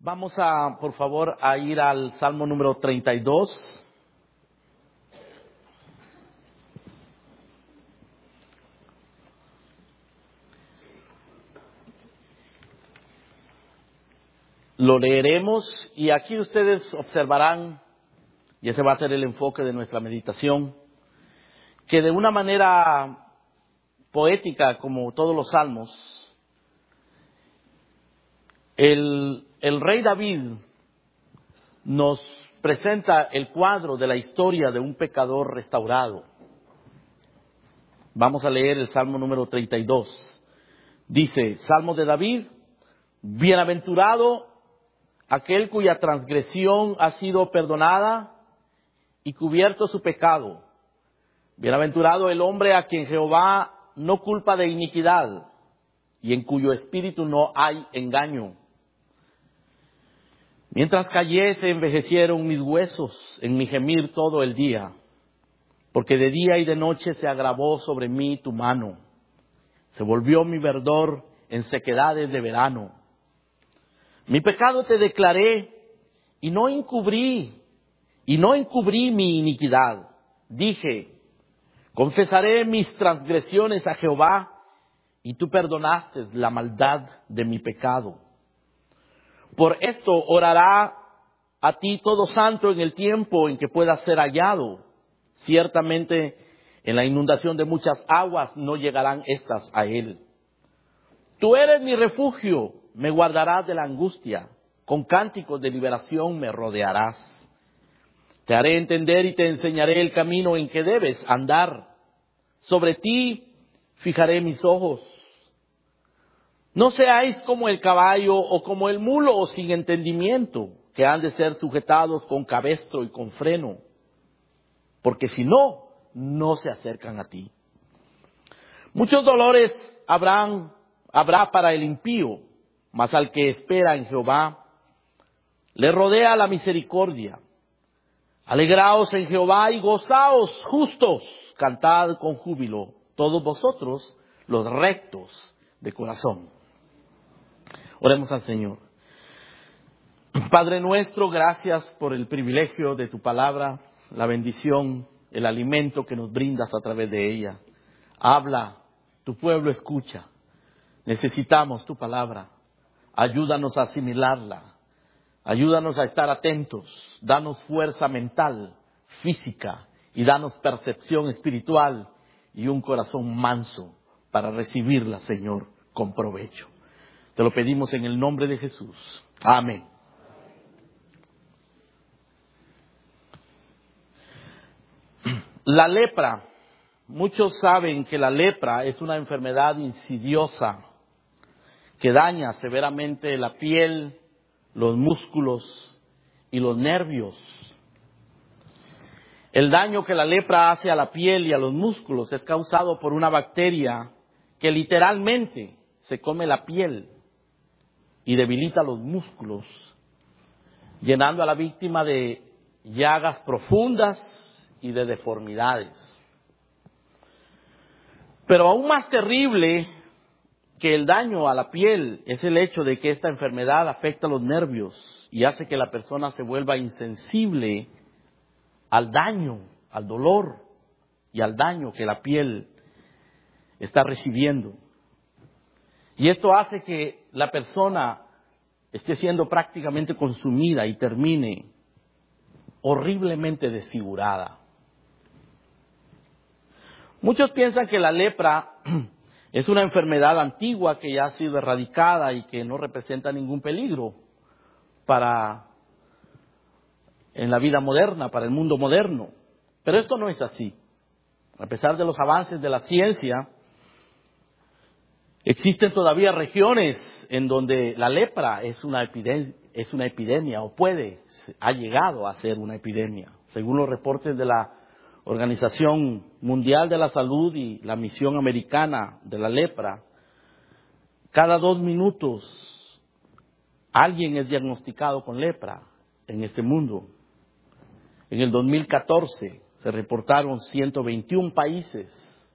Vamos a, por favor, a ir al Salmo número 32. Lo leeremos y aquí ustedes observarán, y ese va a ser el enfoque de nuestra meditación, que de una manera poética, como todos los salmos, el rey David nos presenta el cuadro de la historia de un pecador restaurado. Vamos a leer el Salmo número 32. Dice, Salmo de David: bienaventurado aquel cuya transgresión ha sido perdonada y cubierto su pecado. Bienaventurado el hombre a quien Jehová no culpa de iniquidad y en cuyo espíritu no hay engaño. Mientras callé se envejecieron mis huesos en mi gemir todo el día, porque de día y de noche se agravó sobre mí tu mano. Se volvió mi verdor en sequedades de verano. Mi pecado te declaré y no encubrí mi iniquidad. Dije, confesaré mis transgresiones a Jehová, y tú perdonaste la maldad de mi pecado. Por esto orará a ti todo santo en el tiempo en que pueda ser hallado. Ciertamente en la inundación de muchas aguas no llegarán estas a él. Tú eres mi refugio, me guardarás de la angustia, con cánticos de liberación me rodearás. Te haré entender y te enseñaré el camino en que debes andar. Sobre ti fijaré mis ojos. No seáis como el caballo o como el mulo sin entendimiento, que han de ser sujetados con cabestro y con freno, porque si no, no se acercan a ti. Muchos dolores habrá para el impío, mas al que espera en Jehová, le rodea la misericordia. Alegraos en Jehová y gozaos justos, cantad con júbilo, todos vosotros los rectos de corazón. Oremos al Señor. Padre nuestro, gracias por el privilegio de tu palabra, la bendición, el alimento que nos brindas a través de ella. Habla, tu pueblo escucha. Necesitamos tu palabra. Ayúdanos a asimilarla. Ayúdanos a estar atentos. Danos fuerza mental, física, y danos percepción espiritual y un corazón manso para recibirla, Señor, con provecho. Te lo pedimos en el nombre de Jesús. Amén. La lepra. Muchos saben que la lepra es una enfermedad insidiosa que daña severamente la piel, los músculos y los nervios. El daño que la lepra hace a la piel y a los músculos es causado por una bacteria que literalmente se come la piel y debilita los músculos, llenando a la víctima de llagas profundas y de deformidades. Pero aún más terrible que el daño a la piel es el hecho de que esta enfermedad afecta los nervios y hace que la persona se vuelva insensible al daño, al dolor y al daño que la piel está recibiendo. Y esto hace que la persona esté siendo prácticamente consumida y termine horriblemente desfigurada. Muchos piensan que la lepra es una enfermedad antigua que ya ha sido erradicada y que no representa ningún peligro en la vida moderna, para el mundo moderno. Pero esto no es así. A pesar de los avances de la ciencia, existen todavía regiones en donde la lepra es una epidemia o ha llegado a ser una epidemia. Según los reportes de la Organización Mundial de la Salud y la Misión Americana de la Lepra, cada 2 minutos alguien es diagnosticado con lepra en este mundo. En el 2014 se reportaron 121 países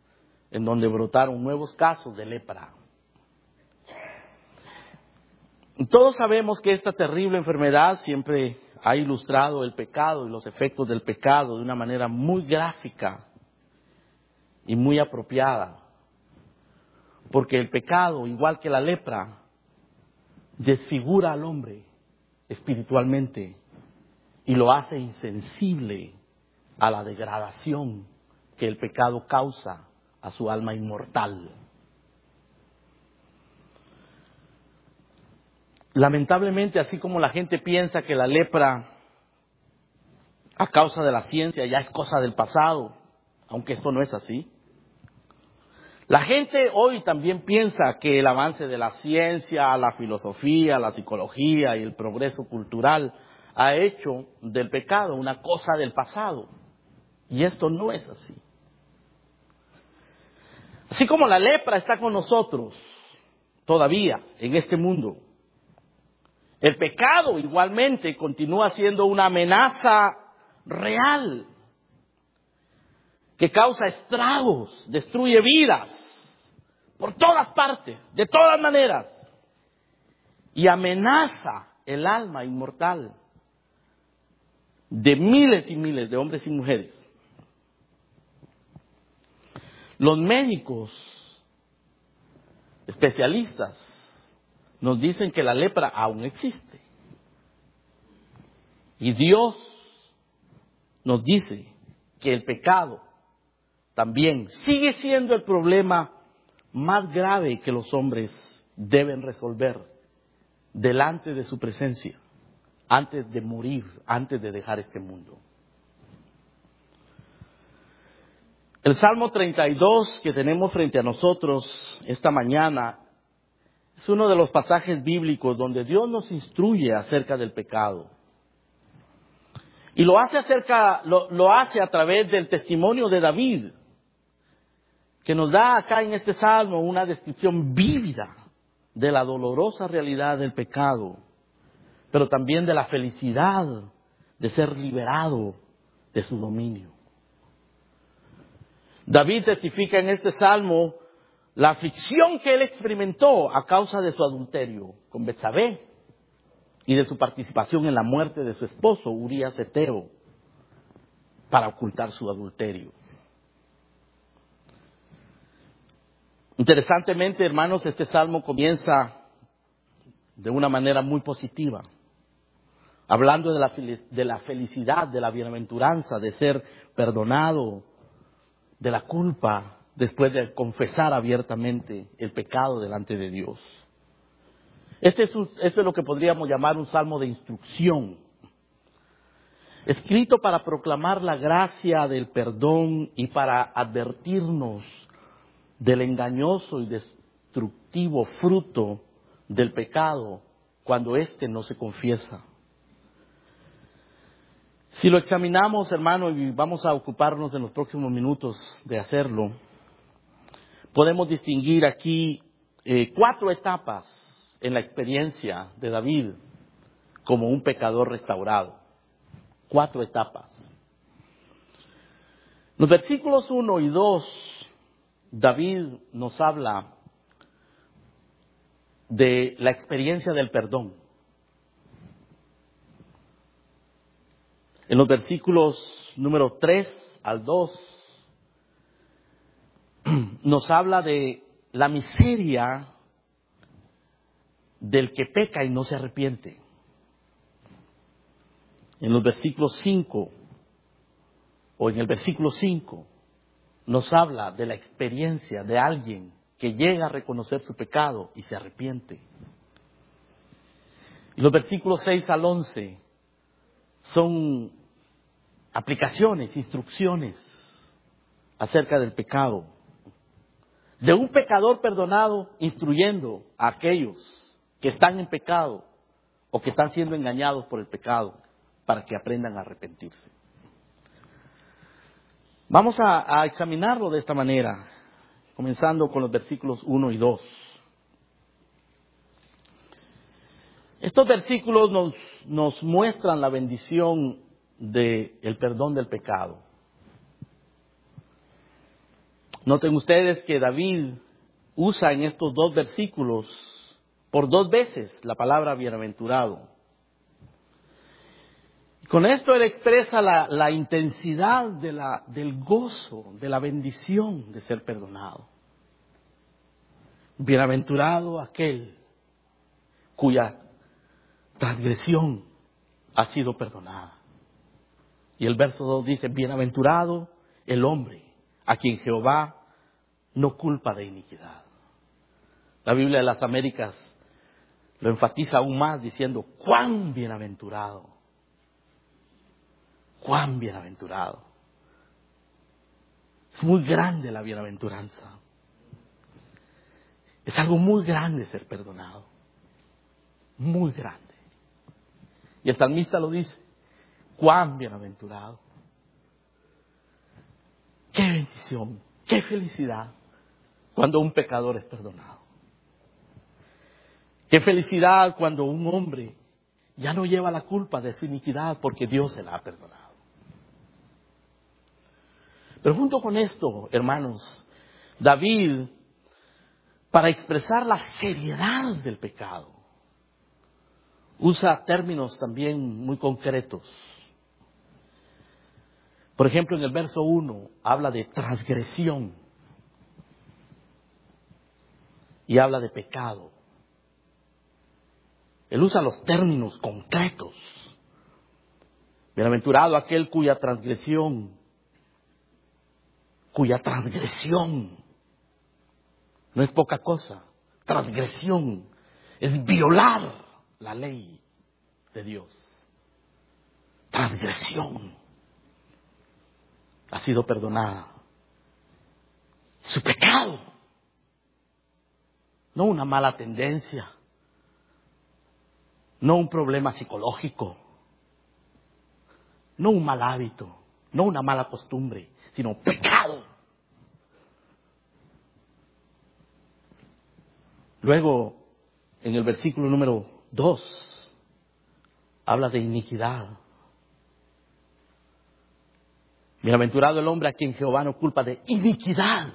en donde brotaron nuevos casos de lepra. Todos sabemos que esta terrible enfermedad siempre ha ilustrado el pecado y los efectos del pecado de una manera muy gráfica y muy apropiada. Porque el pecado, igual que la lepra, desfigura al hombre espiritualmente y lo hace insensible a la degradación que el pecado causa a su alma inmortal. Lamentablemente, así como la gente piensa que la lepra, a causa de la ciencia, ya es cosa del pasado, aunque esto no es así. La gente hoy también piensa que el avance de la ciencia, la filosofía, la psicología y el progreso cultural ha hecho del pecado una cosa del pasado. Y esto no es así. Así como la lepra está con nosotros todavía en este mundo, el pecado igualmente continúa siendo una amenaza real que causa estragos, destruye vidas por todas partes, de todas maneras, y amenaza el alma inmortal de miles y miles de hombres y mujeres. Los médicos especialistas nos dicen que la lepra aún existe. Y Dios nos dice que el pecado también sigue siendo el problema más grave que los hombres deben resolver delante de su presencia, antes de morir, antes de dejar este mundo. El Salmo 32 que tenemos frente a nosotros esta mañana es uno de los pasajes bíblicos donde Dios nos instruye acerca del pecado. Y lo hace a través del testimonio de David, que nos da acá en este salmo una descripción vívida de la dolorosa realidad del pecado, pero también de la felicidad de ser liberado de su dominio. David testifica en este salmo la aflicción que él experimentó a causa de su adulterio con Betsabé y de su participación en la muerte de su esposo Urías Eteo para ocultar su adulterio. Interesantemente, hermanos, este salmo comienza de una manera muy positiva, hablando de la felicidad, de la bienaventuranza, de ser perdonado de la culpa después de confesar abiertamente el pecado delante de Dios. Esto es lo que podríamos llamar un salmo de instrucción, escrito para proclamar la gracia del perdón y para advertirnos del engañoso y destructivo fruto del pecado cuando éste no se confiesa. Si lo examinamos, hermano, y vamos a ocuparnos en los próximos minutos de hacerlo, podemos distinguir aquí 4 etapas en la experiencia de David como un pecador restaurado. 4 etapas. Los versículos 1 y 2, David nos habla de la experiencia del perdón. En los versículos número 3 al 2, nos habla de la miseria del que peca y no se arrepiente. En los versículos 5, o en el versículo 5, nos habla de la experiencia de alguien que llega a reconocer su pecado y se arrepiente. Y los versículos 6 al 11 son aplicaciones, instrucciones acerca del pecado. De un pecador perdonado instruyendo a aquellos que están en pecado o que están siendo engañados por el pecado para que aprendan a arrepentirse. Vamos a examinarlo de esta manera, comenzando con los versículos 1 y 2. Estos versículos nos muestran la bendición del perdón del pecado. Noten ustedes que David usa en estos 2 versículos por 2 veces la palabra bienaventurado. Y con esto él expresa la intensidad del gozo, de la bendición de ser perdonado. Bienaventurado aquel cuya transgresión ha sido perdonada. Y el verso 2 dice, bienaventurado el hombre a quien Jehová no culpa de iniquidad. La Biblia de las Américas lo enfatiza aún más diciendo, cuán bienaventurado, cuán bienaventurado. Es muy grande la bienaventuranza. Es algo muy grande ser perdonado. Muy grande. Y el salmista lo dice, cuán bienaventurado. Qué bendición, qué felicidad cuando un pecador es perdonado. Qué felicidad cuando un hombre ya no lleva la culpa de su iniquidad porque Dios se la ha perdonado. Pero junto con esto, hermanos, David, para expresar la seriedad del pecado, usa términos también muy concretos. Por ejemplo, en el verso 1 habla de transgresión y habla de pecado. Él usa los términos concretos. Bienaventurado aquel cuya transgresión no es poca cosa. Transgresión es violar la ley de Dios. Transgresión ha sido perdonada. Su pecado, no una mala tendencia, no un problema psicológico, no un mal hábito, no una mala costumbre, sino pecado. Luego, en el versículo número 2, habla de iniquidad. Bienaventurado el hombre a quien Jehová no culpa de iniquidad.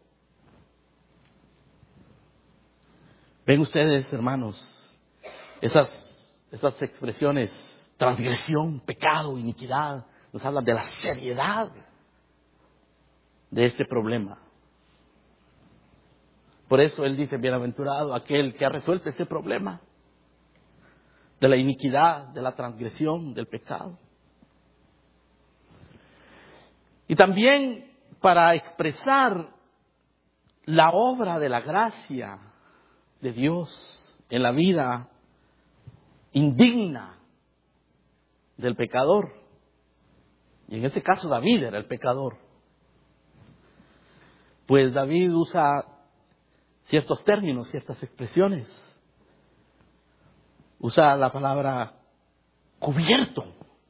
Ven ustedes, hermanos, esas expresiones, transgresión, pecado, iniquidad, nos hablan de la seriedad de este problema. Por eso él dice, bienaventurado aquel que ha resuelto ese problema de la iniquidad, de la transgresión, del pecado. Y también para expresar la obra de la gracia de Dios en la vida indigna del pecador. Y en este caso David era el pecador. Pues David usa ciertos términos, ciertas expresiones. Usa la palabra cubierto.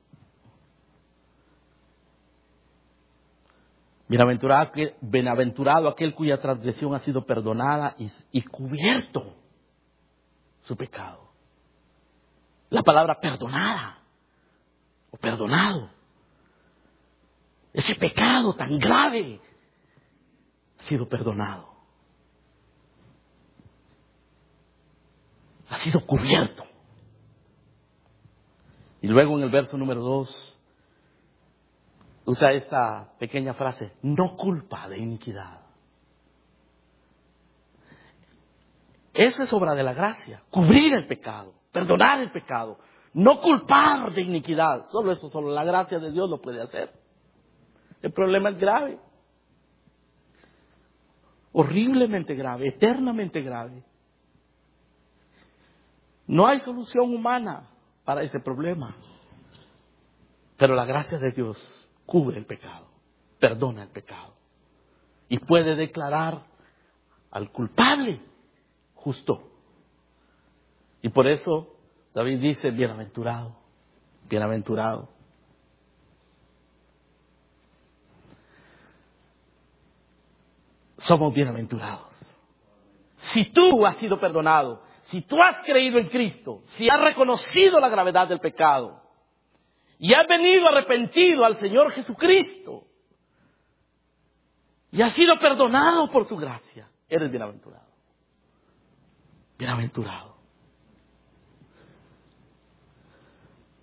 Bienaventurado aquel cuya transgresión ha sido perdonada y cubierto su pecado. La palabra perdonada o perdonado. Ese pecado tan grave ha sido perdonado. Ha sido cubierto. Y luego en el verso número 2 usa esta pequeña frase, no culpa de iniquidad. Eso es obra de la gracia, cubrir el pecado, perdonar el pecado, no culpar de iniquidad. Solo eso, solo la gracia de Dios lo puede hacer. El problema es grave, horriblemente grave, eternamente grave. No hay solución humana para ese problema, pero la gracia de Dios cubre el pecado, perdona el pecado y puede declarar al culpable justo. Y por eso David dice, bienaventurado, bienaventurado. Somos bienaventurados. Si tú has sido perdonado, si tú has creído en Cristo, si has reconocido la gravedad del pecado y has venido arrepentido al Señor Jesucristo y has sido perdonado por su gracia, eres bienaventurado. Bienaventurado.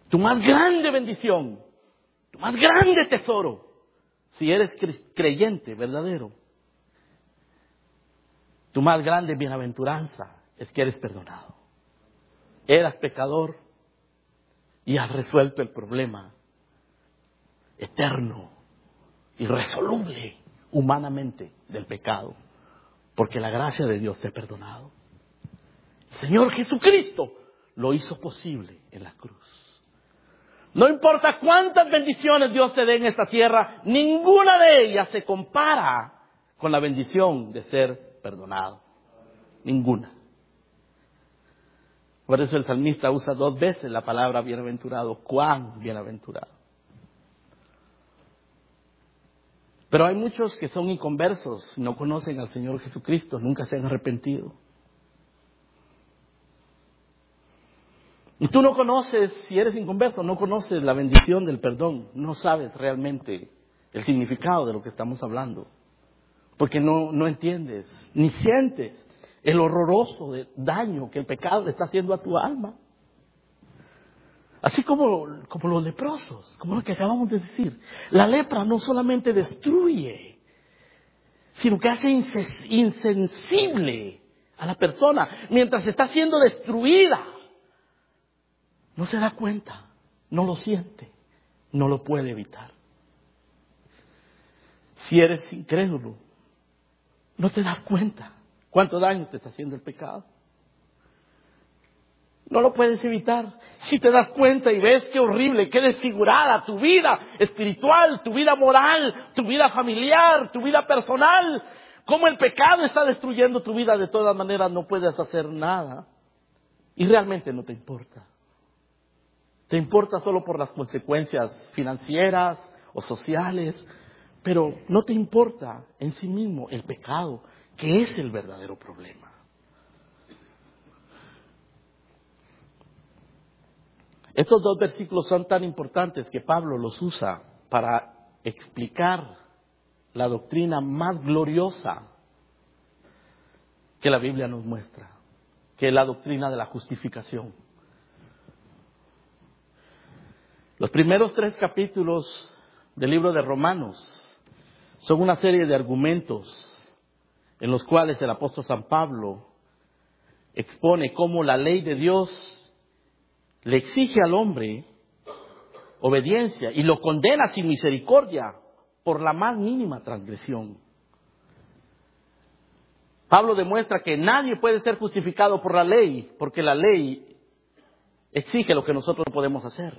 Tu más grande bendición, tu más grande tesoro, si eres creyente verdadero, tu más grande bienaventuranza es que eres perdonado. Eras pecador y has resuelto el problema eterno, irresoluble humanamente del pecado, porque la gracia de Dios te ha perdonado. El Señor Jesucristo lo hizo posible en la cruz. No importa cuántas bendiciones Dios te dé en esta tierra, ninguna de ellas se compara con la bendición de ser perdonado. Ninguna. Por eso el salmista usa 2 veces la palabra bienaventurado. ¡Cuán bienaventurado! Pero hay muchos que son inconversos, no conocen al Señor Jesucristo, nunca se han arrepentido. Y tú no conoces, si eres inconverso, no conoces la bendición del perdón, no sabes realmente el significado de lo que estamos hablando, porque no entiendes, ni sientes el horroroso daño que el pecado le está haciendo a tu alma. Así como los leprosos, como lo que acabamos de decir. La lepra no solamente destruye, sino que hace insensible a la persona mientras está siendo destruida. No se da cuenta, no lo siente, no lo puede evitar. Si eres incrédulo, no te das cuenta cuánto daño te está haciendo el pecado. No lo puedes evitar. Si te das cuenta y ves qué horrible, qué desfigurada tu vida espiritual, tu vida moral, tu vida familiar, tu vida personal, cómo el pecado está destruyendo tu vida, de todas maneras no puedes hacer nada. Y realmente no te importa. Te importa solo por las consecuencias financieras o sociales, pero no te importa en sí mismo el pecado, que es el verdadero problema. Estos 2 versículos son tan importantes que Pablo los usa para explicar la doctrina más gloriosa que la Biblia nos muestra, que es la doctrina de la justificación. Los primeros 3 capítulos del libro de Romanos son una serie de argumentos en los cuales el apóstol San Pablo expone cómo la ley de Dios le exige al hombre obediencia y lo condena sin misericordia por la más mínima transgresión. Pablo demuestra que nadie puede ser justificado por la ley, porque la ley exige lo que nosotros no podemos hacer.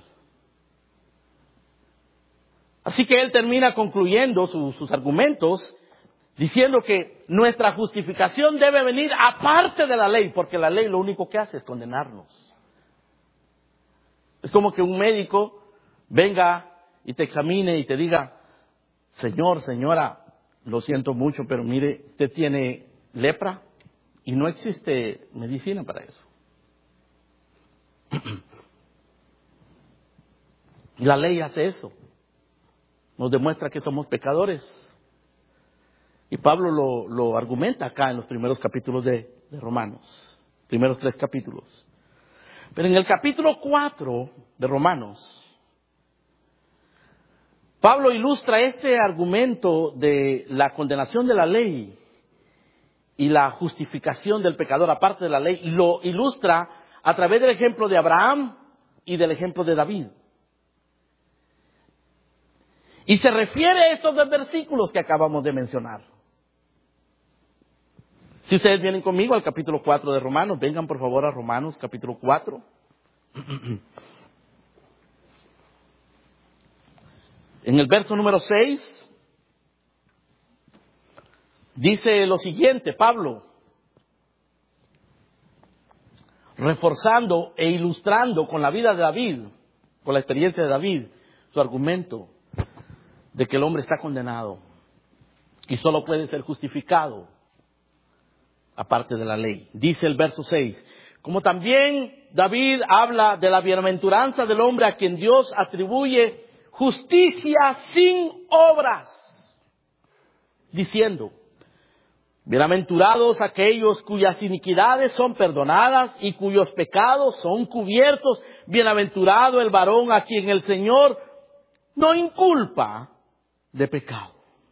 Así que él termina concluyendo sus argumentos diciendo que nuestra justificación debe venir aparte de la ley, porque la ley lo único que hace es condenarnos. Es como que un médico venga y te examine y te diga: señor, señora, lo siento mucho, pero mire, usted tiene lepra y no existe medicina para eso. La ley hace eso. Nos demuestra que somos pecadores. Y Pablo lo argumenta acá en los primeros capítulos de Romanos. Primeros 3 capítulos. Pero en el capítulo 4 de Romanos, Pablo ilustra este argumento de la condenación de la ley y la justificación del pecador aparte de la ley. Lo ilustra a través del ejemplo de Abraham y del ejemplo de David. Y se refiere a estos 2 versículos que acabamos de mencionar. Si ustedes vienen conmigo al capítulo 4 de Romanos, vengan por favor a Romanos capítulo 4. En el verso número 6 dice lo siguiente, Pablo, reforzando e ilustrando con la vida de David, con la experiencia de David, su argumento de que el hombre está condenado y solo puede ser justificado aparte de la ley. Dice el verso 6, como también David habla de la bienaventuranza del hombre a quien Dios atribuye justicia sin obras, diciendo, Bienaventurados aquellos cuyas iniquidades son perdonadas y cuyos pecados son cubiertos. Bienaventurado el varón a quien el Señor no inculpa de pecado.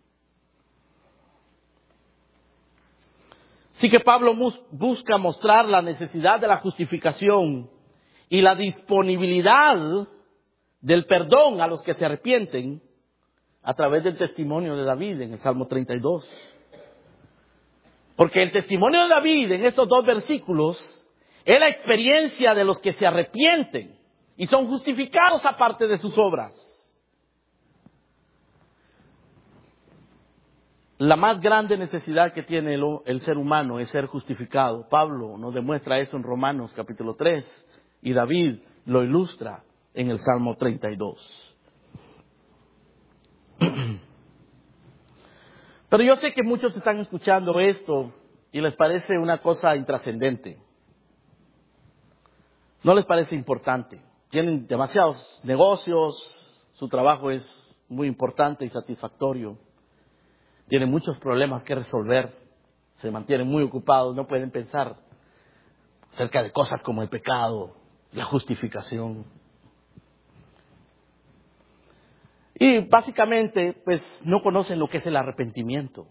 Así que Pablo busca mostrar la necesidad de la justificación y la disponibilidad del perdón a los que se arrepienten a través del testimonio de David en el Salmo 32. Porque el testimonio de David en estos dos versículos es la experiencia de los que se arrepienten y son justificados aparte de sus obras. La más grande necesidad que tiene el ser humano es ser justificado. Pablo nos demuestra eso en Romanos capítulo 3 y David lo ilustra en el Salmo 32. Pero yo sé que muchos están escuchando esto y les parece una cosa intrascendente. No les parece importante. Tienen demasiados negocios, su trabajo es muy importante y satisfactorio. Tienen muchos problemas que resolver, se mantienen muy ocupados, no pueden pensar acerca de cosas como el pecado, la justificación. Y básicamente, pues no conocen lo que es el arrepentimiento.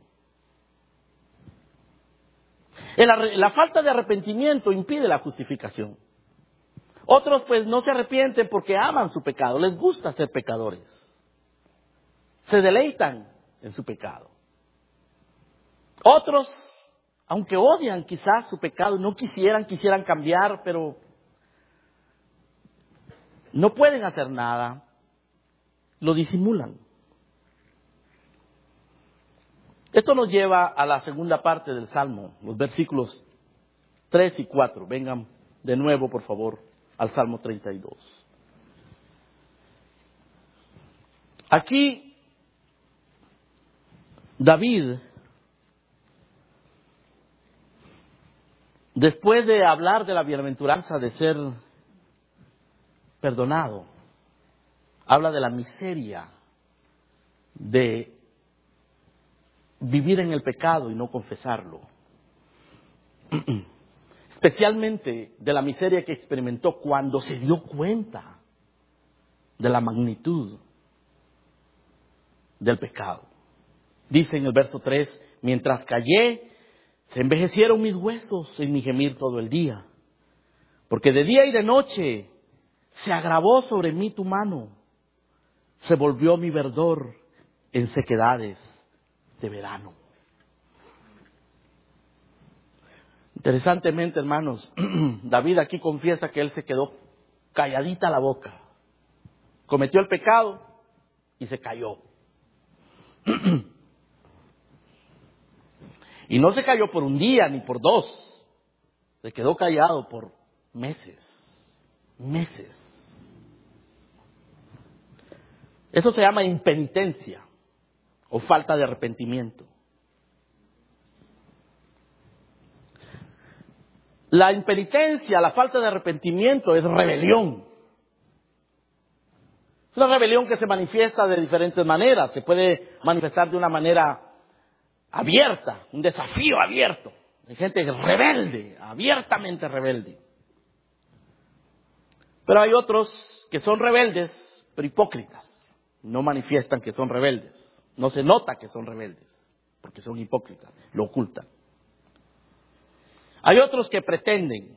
La falta de arrepentimiento impide la justificación. Otros pues no se arrepienten porque aman su pecado, les gusta ser pecadores. Se deleitan en su pecado. Otros, aunque odian quizás su pecado, no quisieran cambiar, pero no pueden hacer nada, lo disimulan. Esto nos lleva a la segunda parte del Salmo, los versículos 3 y 4. Vengan de nuevo, por favor, al Salmo 32. Aquí, David, después de hablar de la bienaventuranza de ser perdonado, habla de la miseria de vivir en el pecado y no confesarlo. Especialmente de la miseria que experimentó cuando se dio cuenta de la magnitud del pecado. Dice en el verso 3, mientras callé, se envejecieron mis huesos en mi gemir todo el día, porque de día y de noche se agravó sobre mí tu mano, se volvió mi verdor en sequedades de verano. Interesantemente, hermanos, David aquí confiesa que él se quedó calladita la boca. Cometió el pecado y se cayó. Y no se cayó por un día ni por dos. Se quedó callado por meses. Meses. Eso se llama impenitencia o falta de arrepentimiento. La impenitencia, la falta de arrepentimiento es rebelión. Es una rebelión que se manifiesta de diferentes maneras. Se puede manifestar de una manera abierta, un desafío abierto. Hay gente rebelde, abiertamente rebelde. Pero hay otros que son rebeldes, pero hipócritas. No manifiestan que son rebeldes. No se nota que son rebeldes, porque son hipócritas, lo ocultan. Hay otros que pretenden.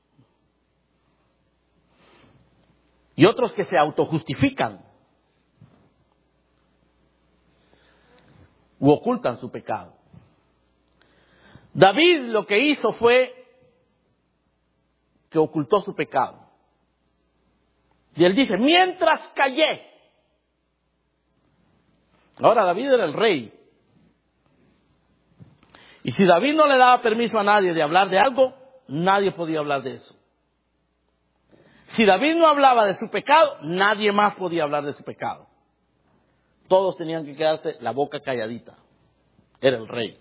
Y otros que se autojustifican. U ocultan su pecado. David lo que hizo fue que ocultó su pecado. Y él dice, mientras callé. Ahora David era el rey. Y si David no le daba permiso a nadie de hablar de algo, nadie podía hablar de eso. Si David no hablaba de su pecado, nadie más podía hablar de su pecado. Todos tenían que quedarse la boca calladita. Era el rey.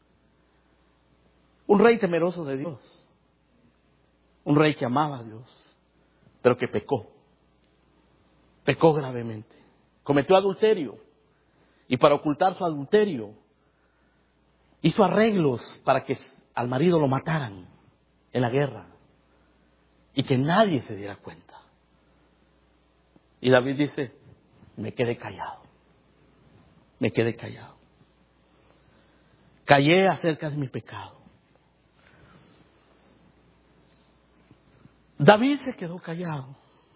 Un rey temeroso de Dios. Un rey que amaba a Dios, pero que pecó. Pecó gravemente. Cometió adulterio. Y para ocultar su adulterio, hizo arreglos para que al marido lo mataran en la guerra y que nadie se diera cuenta. Y David dice, me quedé callado. Me quedé callado. Callé acerca de mi pecado. David se quedó callado,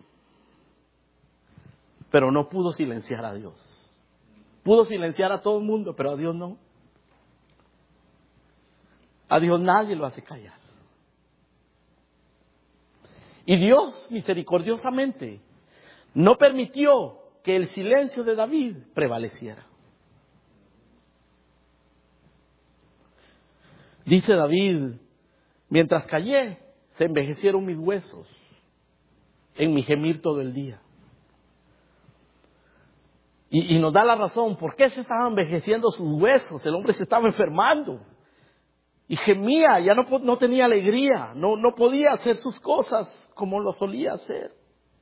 pero no pudo silenciar a Dios. Pudo silenciar a todo el mundo, pero a Dios no. A Dios nadie lo hace callar. Y Dios, misericordiosamente, no permitió que el silencio de David prevaleciera. Dice David, mientras callé, se envejecieron mis huesos en mi gemir todo el día. Y nos da la razón, ¿por qué se estaban envejeciendo sus huesos? El hombre se estaba enfermando. Y gemía, ya no tenía alegría, no podía hacer sus cosas como lo solía hacer.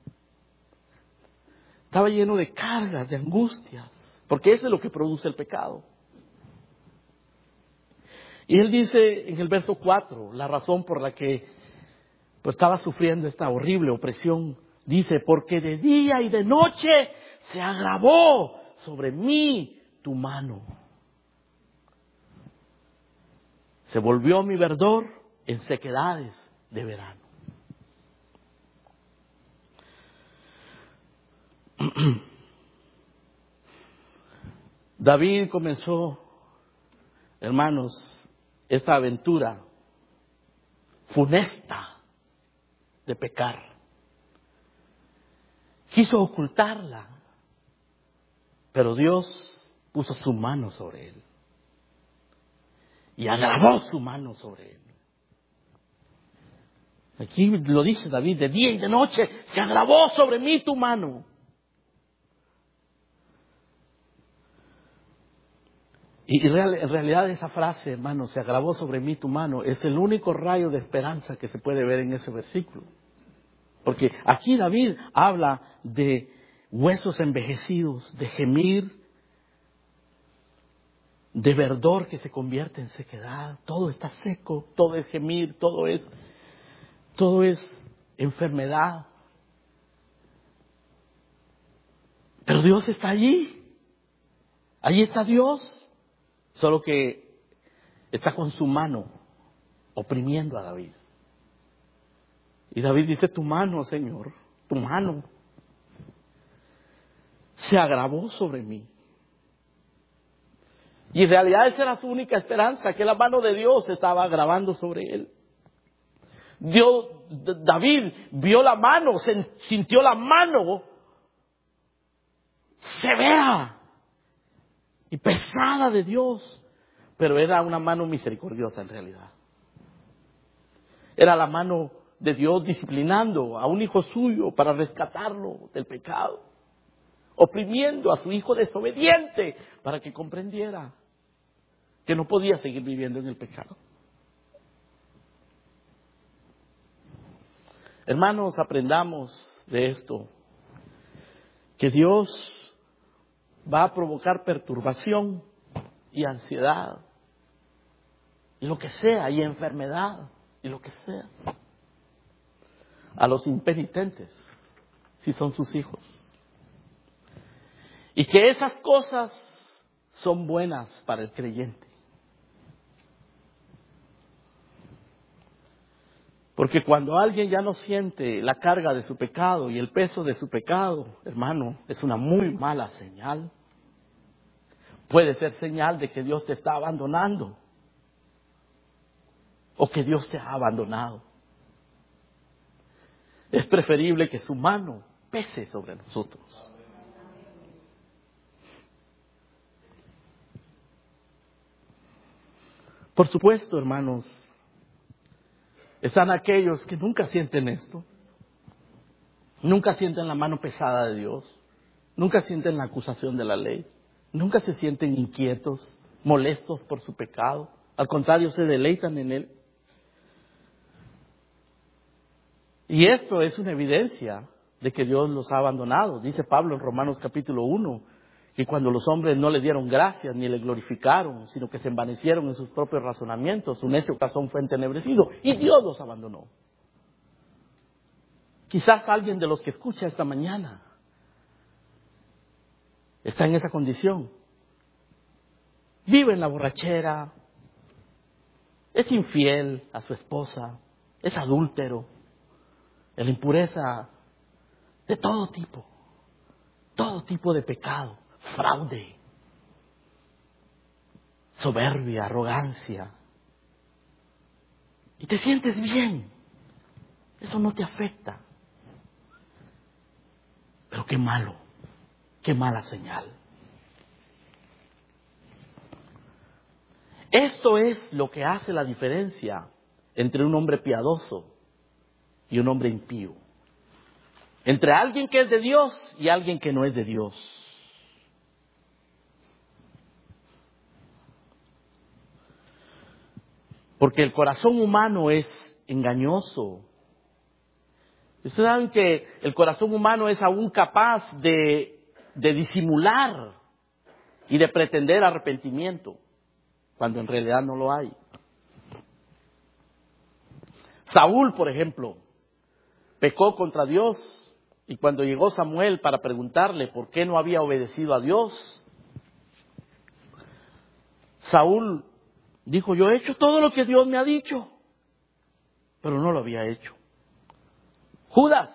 Estaba lleno de cargas, de angustias, porque eso es lo que produce el pecado. Y él dice en el verso 4, la razón por la que estaba sufriendo esta horrible opresión, dice, porque de día y de noche se agravó sobre mí tu mano. Se volvió mi verdor en sequedades de verano. David comenzó, hermanos, esta aventura funesta de pecar. Quiso ocultarla, pero Dios puso su mano sobre él y agravó su mano sobre él. Aquí lo dice David, de día y de noche se agravó sobre mí tu mano. Y en realidad esa frase, hermano, se agravó sobre mí tu mano, es el único rayo de esperanza que se puede ver en ese versículo. Porque aquí David habla de huesos envejecidos, de gemir, de verdor que se convierte en sequedad. Todo está seco, todo es gemir, todo es enfermedad. Pero Dios está allí. Allí está Dios. Solo que está con su mano oprimiendo a David. Y David dice, tu mano, Señor, tu mano se agravó sobre mí. Y en realidad esa era su única esperanza, que la mano de Dios se estaba agravando sobre él. David vio la mano, sintió la mano severa y pesada de Dios, pero era una mano misericordiosa en realidad. Era la mano de Dios disciplinando a un hijo suyo para rescatarlo del pecado, oprimiendo a su hijo desobediente para que comprendiera que no podía seguir viviendo en el pecado. Hermanos, aprendamos de esto, que Dios va a provocar perturbación y ansiedad, y lo que sea, y enfermedad, y lo que sea, a los impenitentes, si son sus hijos. Y que esas cosas son buenas para el creyente. Porque cuando alguien ya no siente la carga de su pecado y el peso de su pecado, hermano, es una muy mala señal. Puede ser señal de que Dios te está abandonando o que Dios te ha abandonado. Es preferible que su mano pese sobre nosotros. Por supuesto, hermanos, están aquellos que nunca sienten esto, nunca sienten la mano pesada de Dios, nunca sienten la acusación de la ley, nunca se sienten inquietos, molestos por su pecado, al contrario, se deleitan en él. Y esto es una evidencia de que Dios los ha abandonado. Dice Pablo en Romanos capítulo 1, Y cuando los hombres no le dieron gracias ni le glorificaron, sino que se envanecieron en sus propios razonamientos, su necio corazón fue entenebrecido y Dios los abandonó. Quizás alguien de los que escucha esta mañana está en esa condición. Vive en la borrachera, es infiel a su esposa, es adúltero, en la impureza de todo tipo de pecado, fraude, soberbia, arrogancia. Y te sientes bien, eso no te afecta. Pero qué malo, qué mala señal. Esto es lo que hace la diferencia entre un hombre piadoso y un hombre impío. Entre alguien que es de Dios y alguien que no es de Dios. Porque el corazón humano es engañoso. Ustedes saben que el corazón humano es aún capaz de disimular y de pretender arrepentimiento, cuando en realidad no lo hay. Saúl, por ejemplo, pecó contra Dios y cuando llegó Samuel para preguntarle por qué no había obedecido a Dios, Saúl dijo: yo he hecho todo lo que Dios me ha dicho, pero no lo había hecho. Judas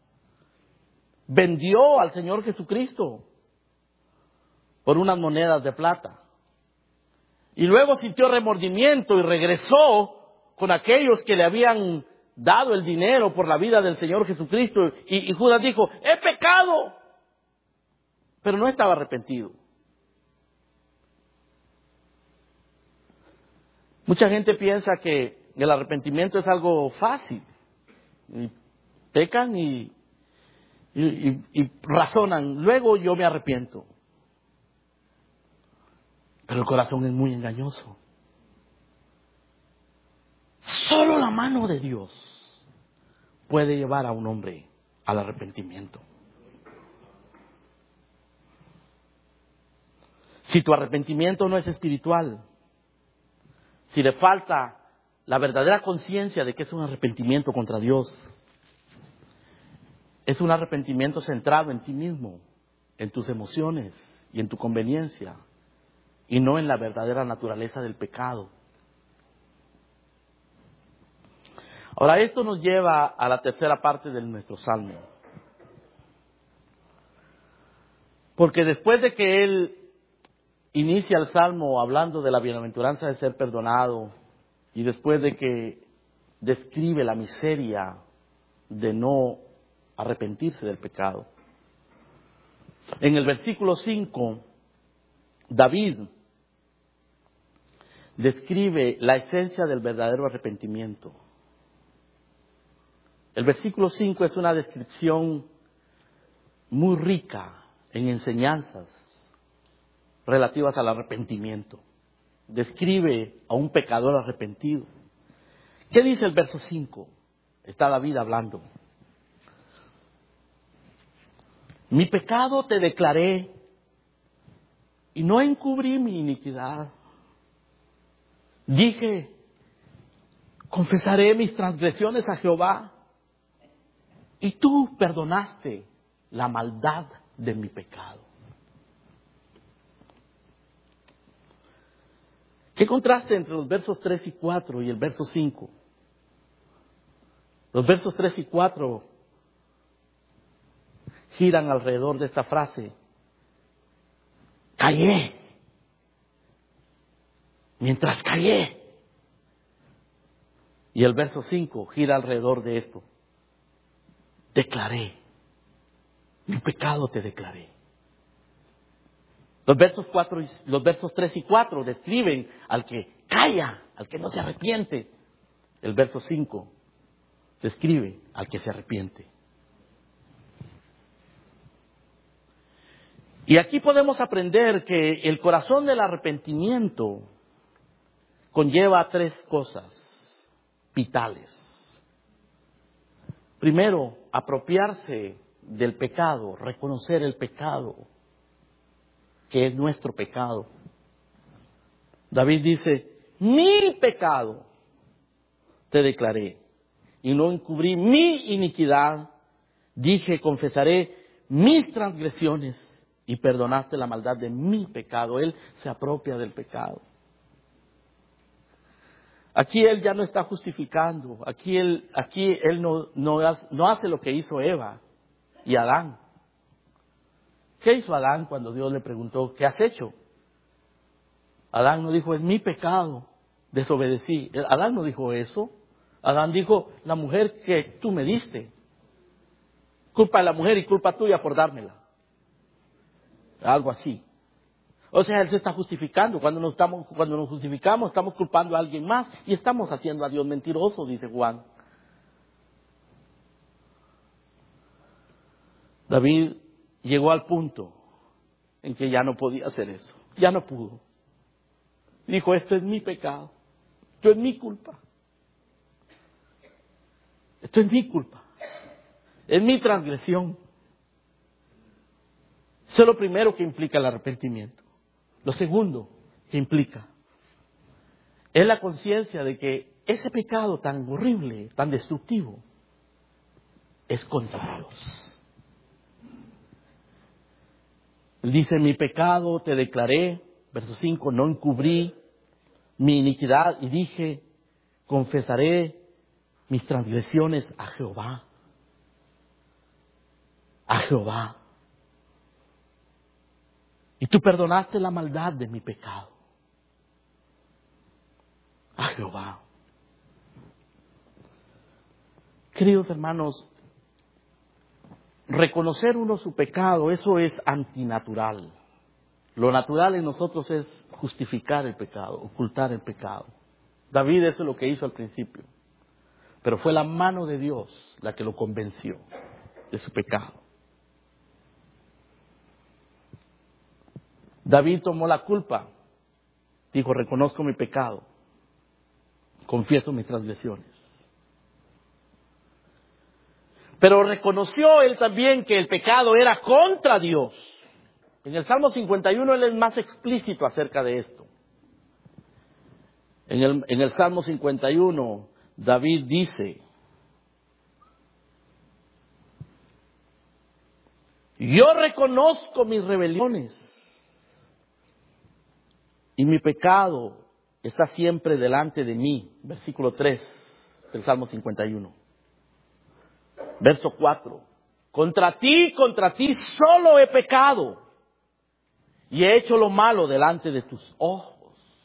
vendió al Señor Jesucristo por unas monedas de plata. Y luego sintió remordimiento y regresó con aquellos que le habían dado el dinero por la vida del Señor Jesucristo. Y Judas dijo: he pecado. Pero no estaba arrepentido. Mucha gente piensa que el arrepentimiento es algo fácil. Y pecan y razonan: luego yo me arrepiento. Pero el corazón es muy engañoso. Solo la mano de Dios puede llevar a un hombre al arrepentimiento. Si tu arrepentimiento no es espiritual, si le falta la verdadera conciencia de que es un arrepentimiento contra Dios, es un arrepentimiento centrado en ti mismo, en tus emociones y en tu conveniencia, y no en la verdadera naturaleza del pecado. Ahora, esto nos lleva a la tercera parte de nuestro salmo. Porque después de que él inicia el salmo hablando de la bienaventuranza de ser perdonado, y después de que describe la miseria de no arrepentirse del pecado, en el versículo 5, David describe la esencia del verdadero arrepentimiento. El versículo 5 es una descripción muy rica en enseñanzas relativas al arrepentimiento. Describe a un pecador arrepentido. ¿Qué dice el verso 5? Está David hablando. Mi pecado te declaré y no encubrí mi iniquidad. Dije: confesaré mis transgresiones a Jehová, y tú perdonaste la maldad de mi pecado. ¿Qué contraste entre los versos 3 y 4 y el verso 5? Los versos 3 y 4 giran alrededor de esta frase: callé. Mientras callé. Y el verso 5 gira alrededor de esto: declaré. Mi pecado te declaré. Los versos 3 y 4 describen al que calla, al que no se arrepiente. El verso 5 describe al que se arrepiente. Y aquí podemos aprender que el corazón del arrepentimiento conlleva tres cosas vitales. Primero, apropiarse del pecado, reconocer el pecado. que es nuestro pecado. David dice, mi pecado te declaré y no encubrí mi iniquidad. Dije, confesaré mis transgresiones y perdonaste la maldad de mi pecado. Él se apropia del pecado. Aquí él ya no está justificando. Aquí él no hace lo que hizo Eva y Adán. ¿Qué hizo Adán cuando Dios le preguntó, ¿qué has hecho? Adán no dijo, es mi pecado, desobedecí. Adán no dijo eso. Adán dijo, la mujer que tú me diste. Culpa de la mujer y culpa tuya por dármela. Algo así. O sea, él se está justificando. Cuando nos justificamos, estamos culpando a alguien más y estamos haciendo a Dios mentiroso, dice Juan. David llegó al punto en que ya no podía hacer eso. Ya no pudo. Dijo, esto es mi pecado. Esto es mi culpa. Esto es mi culpa. Es mi transgresión. Eso es lo primero que implica el arrepentimiento. Lo segundo que implica es la conciencia de que ese pecado tan horrible, tan destructivo, es contra Dios. Él dice, mi pecado te declaré, verso 5, no encubrí mi iniquidad y dije, confesaré mis transgresiones a Jehová. A Jehová. Y tú perdonaste la maldad de mi pecado. A Jehová. Queridos hermanos, reconocer uno su pecado, eso es antinatural. Lo natural en nosotros es justificar el pecado, ocultar el pecado. David eso es lo que hizo al principio. Pero fue la mano de Dios la que lo convenció de su pecado. David tomó la culpa. Dijo, reconozco mi pecado. Confieso mis transgresiones. Pero reconoció él también que el pecado era contra Dios. En el Salmo 51 él es más explícito acerca de esto. En el Salmo 51 David dice, yo reconozco mis rebeliones y mi pecado está siempre delante de mí. Versículo 3 del Salmo 51. Verso 4. Contra ti solo he pecado y he hecho lo malo delante de tus ojos.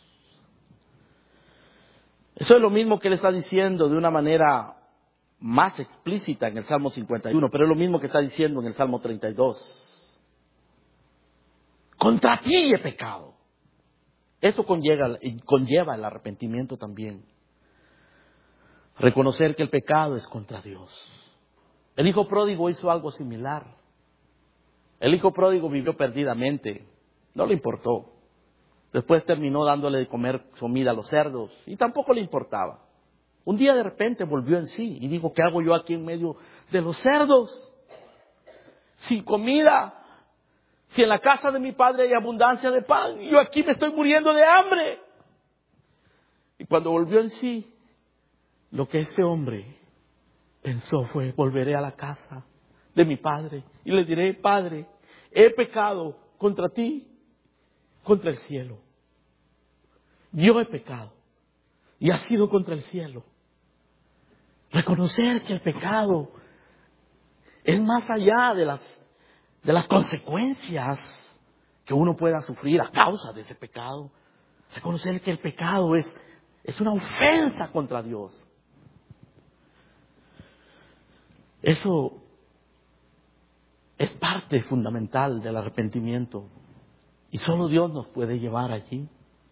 Eso es lo mismo que él está diciendo de una manera más explícita en el Salmo 51, pero es lo mismo que está diciendo en el Salmo 32. Contra ti he pecado. Eso conlleva el arrepentimiento también. Reconocer que el pecado es contra Dios. El hijo pródigo hizo algo similar. El hijo pródigo vivió perdidamente. No le importó. Después terminó dándole de comer comida a los cerdos y tampoco le importaba. Un día de repente volvió en sí y dijo, ¿qué hago yo aquí en medio de los cerdos? Sin comida. Si en la casa de mi padre hay abundancia de pan, yo aquí me estoy muriendo de hambre. Y cuando volvió en sí, lo que ese hombre pensó fue, volveré a la casa de mi padre y le diré, Padre, he pecado contra ti, contra el cielo. Yo he pecado y ha sido contra el cielo. Reconocer que el pecado es más allá de las consecuencias que uno pueda sufrir a causa de ese pecado. Reconocer que el pecado es una ofensa contra Dios. Eso es parte fundamental del arrepentimiento y solo Dios nos puede llevar allí.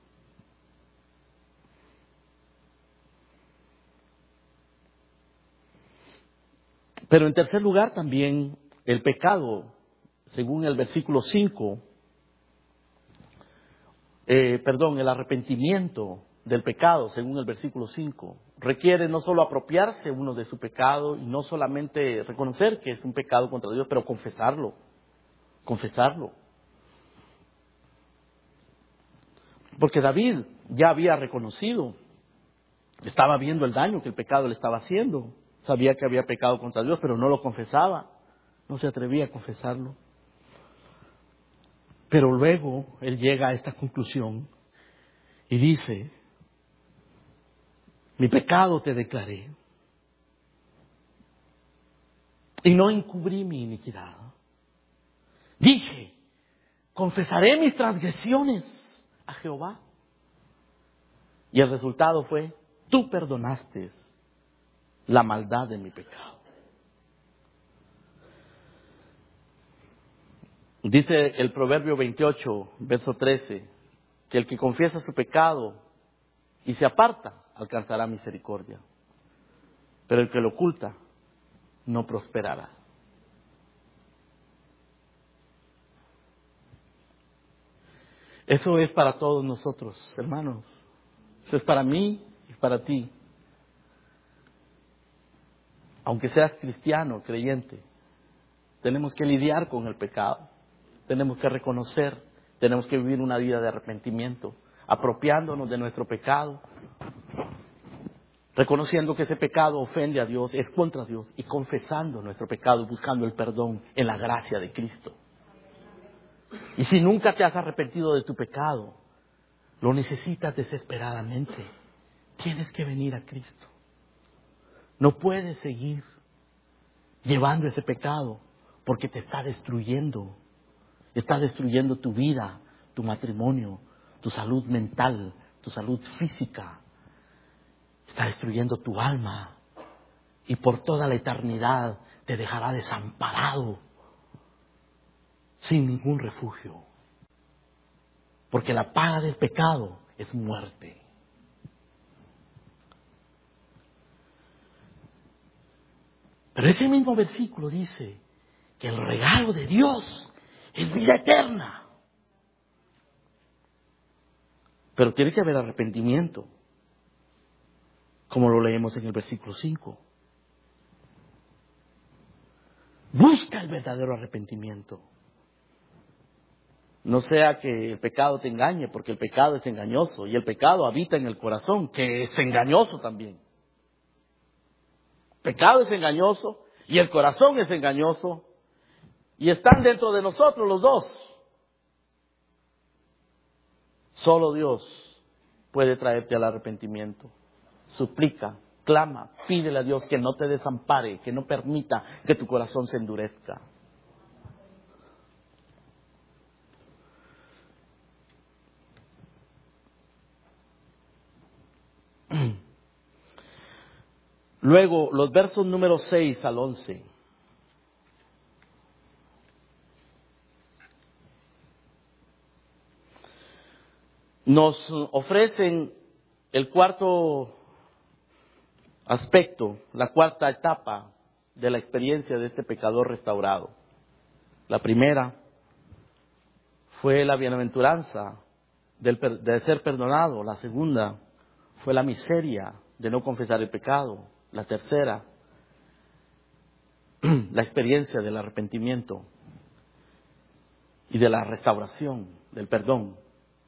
Pero en tercer lugar también el pecado, según el versículo 5, el arrepentimiento del pecado, según el versículo 5, requiere no solo apropiarse uno de su pecado y no solamente reconocer que es un pecado contra Dios, pero confesarlo. Porque David ya había reconocido, estaba viendo el daño que el pecado le estaba haciendo. Sabía que había pecado contra Dios, pero no lo confesaba. No se atrevía a confesarlo. Pero luego él llega a esta conclusión y dice, mi pecado te declaré y no encubrí mi iniquidad. Dije, confesaré mis transgresiones a Jehová. Y el resultado fue, tú perdonaste la maldad de mi pecado. Dice el Proverbio 28, verso 13, que el que confiesa su pecado y se aparta, alcanzará misericordia. Pero el que lo oculta, no prosperará. Eso es para todos nosotros, hermanos. Eso es para mí y para ti. Aunque seas cristiano, creyente, tenemos que lidiar con el pecado. Tenemos que reconocer, tenemos que vivir una vida de arrepentimiento, apropiándonos de nuestro pecado, reconociendo que ese pecado ofende a Dios, es contra Dios, y confesando nuestro pecado, buscando el perdón en la gracia de Cristo. Y si nunca te has arrepentido de tu pecado, lo necesitas desesperadamente, tienes que venir a Cristo. No puedes seguir llevando ese pecado porque te está destruyendo. Está destruyendo tu vida, tu matrimonio, tu salud mental, tu salud física. Está destruyendo tu alma. Y por toda la eternidad te dejará desamparado, sin ningún refugio. Porque la paga del pecado es muerte. Pero ese mismo versículo dice que el regalo de Dios es vida eterna. Pero tiene que haber arrepentimiento, como lo leemos en el versículo 5. Busca el verdadero arrepentimiento. No sea que el pecado te engañe, porque el pecado es engañoso y el pecado habita en el corazón, que es engañoso también. El pecado es engañoso y el corazón es engañoso y están dentro de nosotros los dos. Solo Dios puede traerte al arrepentimiento. Suplica, clama, pídele a Dios que no te desampare, que no permita que tu corazón se endurezca. Luego, los versos números 6 al 11. Nos ofrecen el cuarto aspecto, la cuarta etapa de la experiencia de este pecador restaurado. La primera fue la bienaventuranza de ser perdonado. La segunda fue la miseria de no confesar el pecado. La tercera, la experiencia del arrepentimiento y de la restauración, del perdón.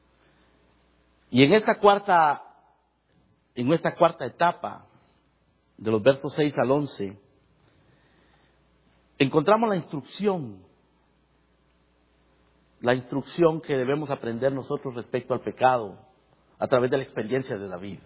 Y en esta cuarta etapa, de los versos 6 al 11, encontramos la instrucción que debemos aprender nosotros respecto al pecado a través de la experiencia de David.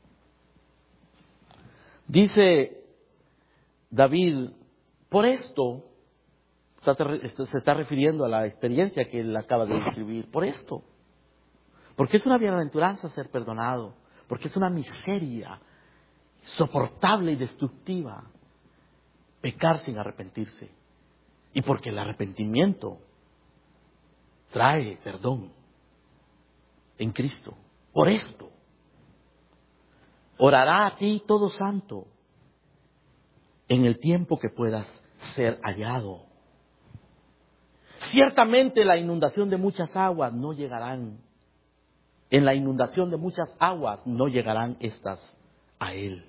Dice David, por esto, se está refiriendo a la experiencia que él acaba de describir, por esto. Porque es una bienaventuranza ser perdonado, porque es una miseria soportable y destructiva pecar sin arrepentirse. Y porque el arrepentimiento trae perdón en Cristo. Por esto, orará a ti todo santo en el tiempo que puedas ser hallado. Ciertamente la inundación de muchas aguas no llegarán. En la inundación de muchas aguas no llegarán estas a él.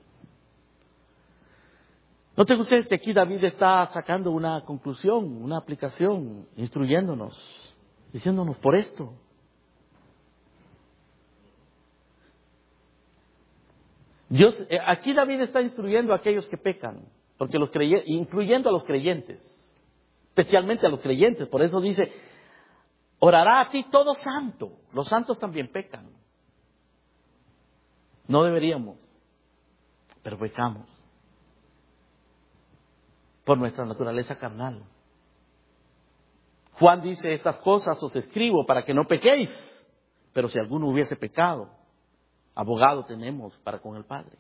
Noten ustedes que aquí David está sacando una conclusión, una aplicación, instruyéndonos, diciéndonos por esto. Dios, aquí David está instruyendo a aquellos que pecan, porque incluyendo a los creyentes, especialmente a los creyentes. Por eso dice, orará a ti todo santo. Los santos también pecan. No deberíamos, pero pecamos por nuestra naturaleza carnal. Juan dice, estas cosas os escribo para que no pequéis, pero si alguno hubiese pecado, abogado tenemos para con el Padre.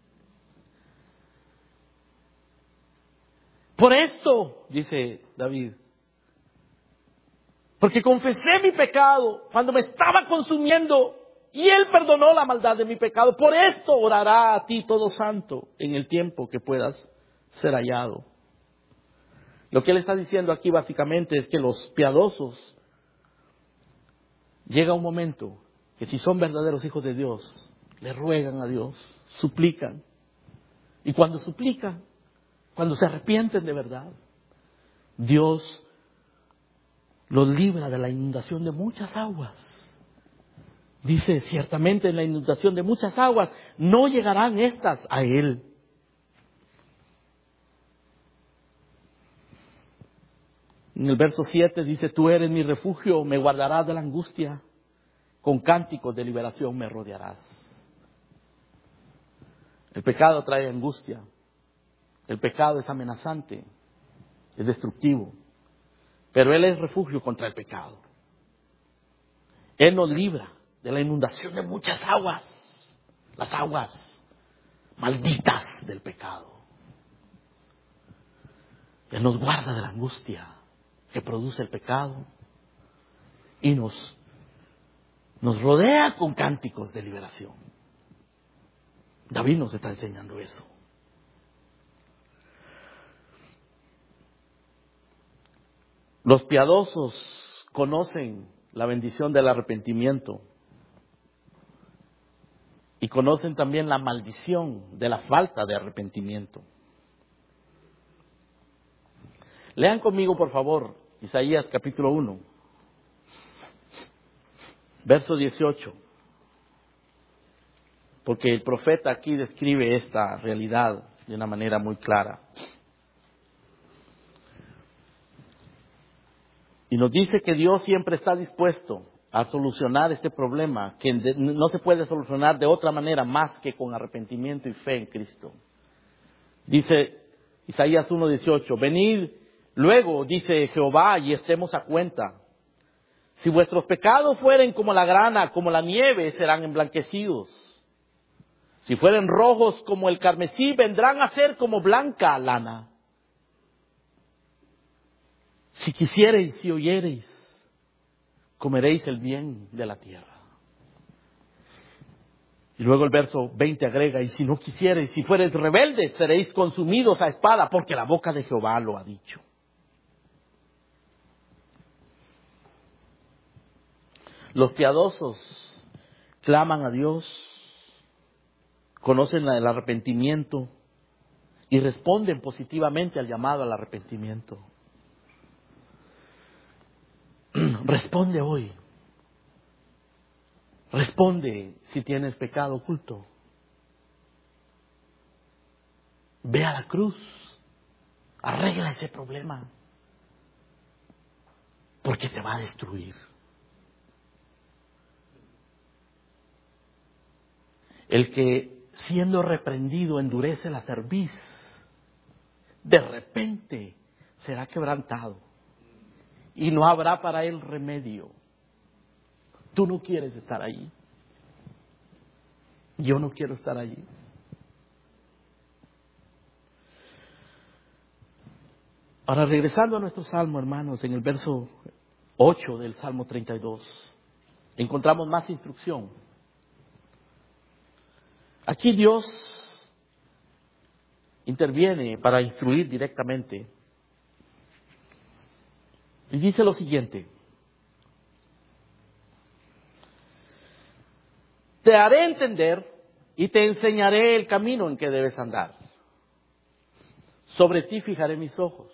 Por esto, dice David, porque confesé mi pecado cuando me estaba consumiendo y Él perdonó la maldad de mi pecado. Por esto orará a ti todo santo en el tiempo que puedas ser hallado. Lo que Él está diciendo aquí básicamente es que los piadosos llega un momento que si son verdaderos hijos de Dios, le ruegan a Dios, suplican. Y cuando suplican, cuando se arrepienten de verdad, Dios los libra de la inundación de muchas aguas. Dice, ciertamente en la inundación de muchas aguas no llegarán estas a Él. En el verso 7 dice, tú eres mi refugio, me guardarás de la angustia, con cánticos de liberación me rodearás. El pecado trae angustia, el pecado es amenazante, es destructivo, pero Él es refugio contra el pecado. Él nos libra de la inundación de muchas aguas, las aguas malditas del pecado. Él nos guarda de la angustia que produce el pecado y nos rodea con cánticos de liberación. David nos está enseñando eso. Los piadosos conocen la bendición del arrepentimiento y conocen también la maldición de la falta de arrepentimiento. Lean conmigo, por favor, Isaías capítulo 1, verso 18. Porque el profeta aquí describe esta realidad de una manera muy clara. Y nos dice que Dios siempre está dispuesto a solucionar este problema, que no se puede solucionar de otra manera más que con arrepentimiento y fe en Cristo. Dice Isaías 1:18, venid luego, dice Jehová, y estemos a cuenta. Si vuestros pecados fueren como la grana, como la nieve, serán emblanquecidos. Si fueren rojos como el carmesí, vendrán a ser como blanca lana. Si quisiereis y oyereis, comeréis el bien de la tierra. Y luego el verso 20 agrega, y si no quisiereis, si fuereis rebeldes, seréis consumidos a espada, porque la boca de Jehová lo ha dicho. Los piadosos claman a Dios, conocen el arrepentimiento y responden positivamente al llamado al arrepentimiento. Responde hoy. Responde si tienes pecado oculto. Ve a la cruz. Arregla ese problema. Porque te va a destruir. El que siendo reprendido endurece la cerviz, de repente será quebrantado. Y no habrá para él remedio. Tú no quieres estar allí. Yo no quiero estar allí. Ahora, regresando a nuestro salmo, hermanos, en el verso 8 del Salmo 32, encontramos más instrucción. Aquí Dios interviene para instruir directamente. Y dice lo siguiente: te haré entender y te enseñaré el camino en que debes andar. Sobre ti fijaré mis ojos.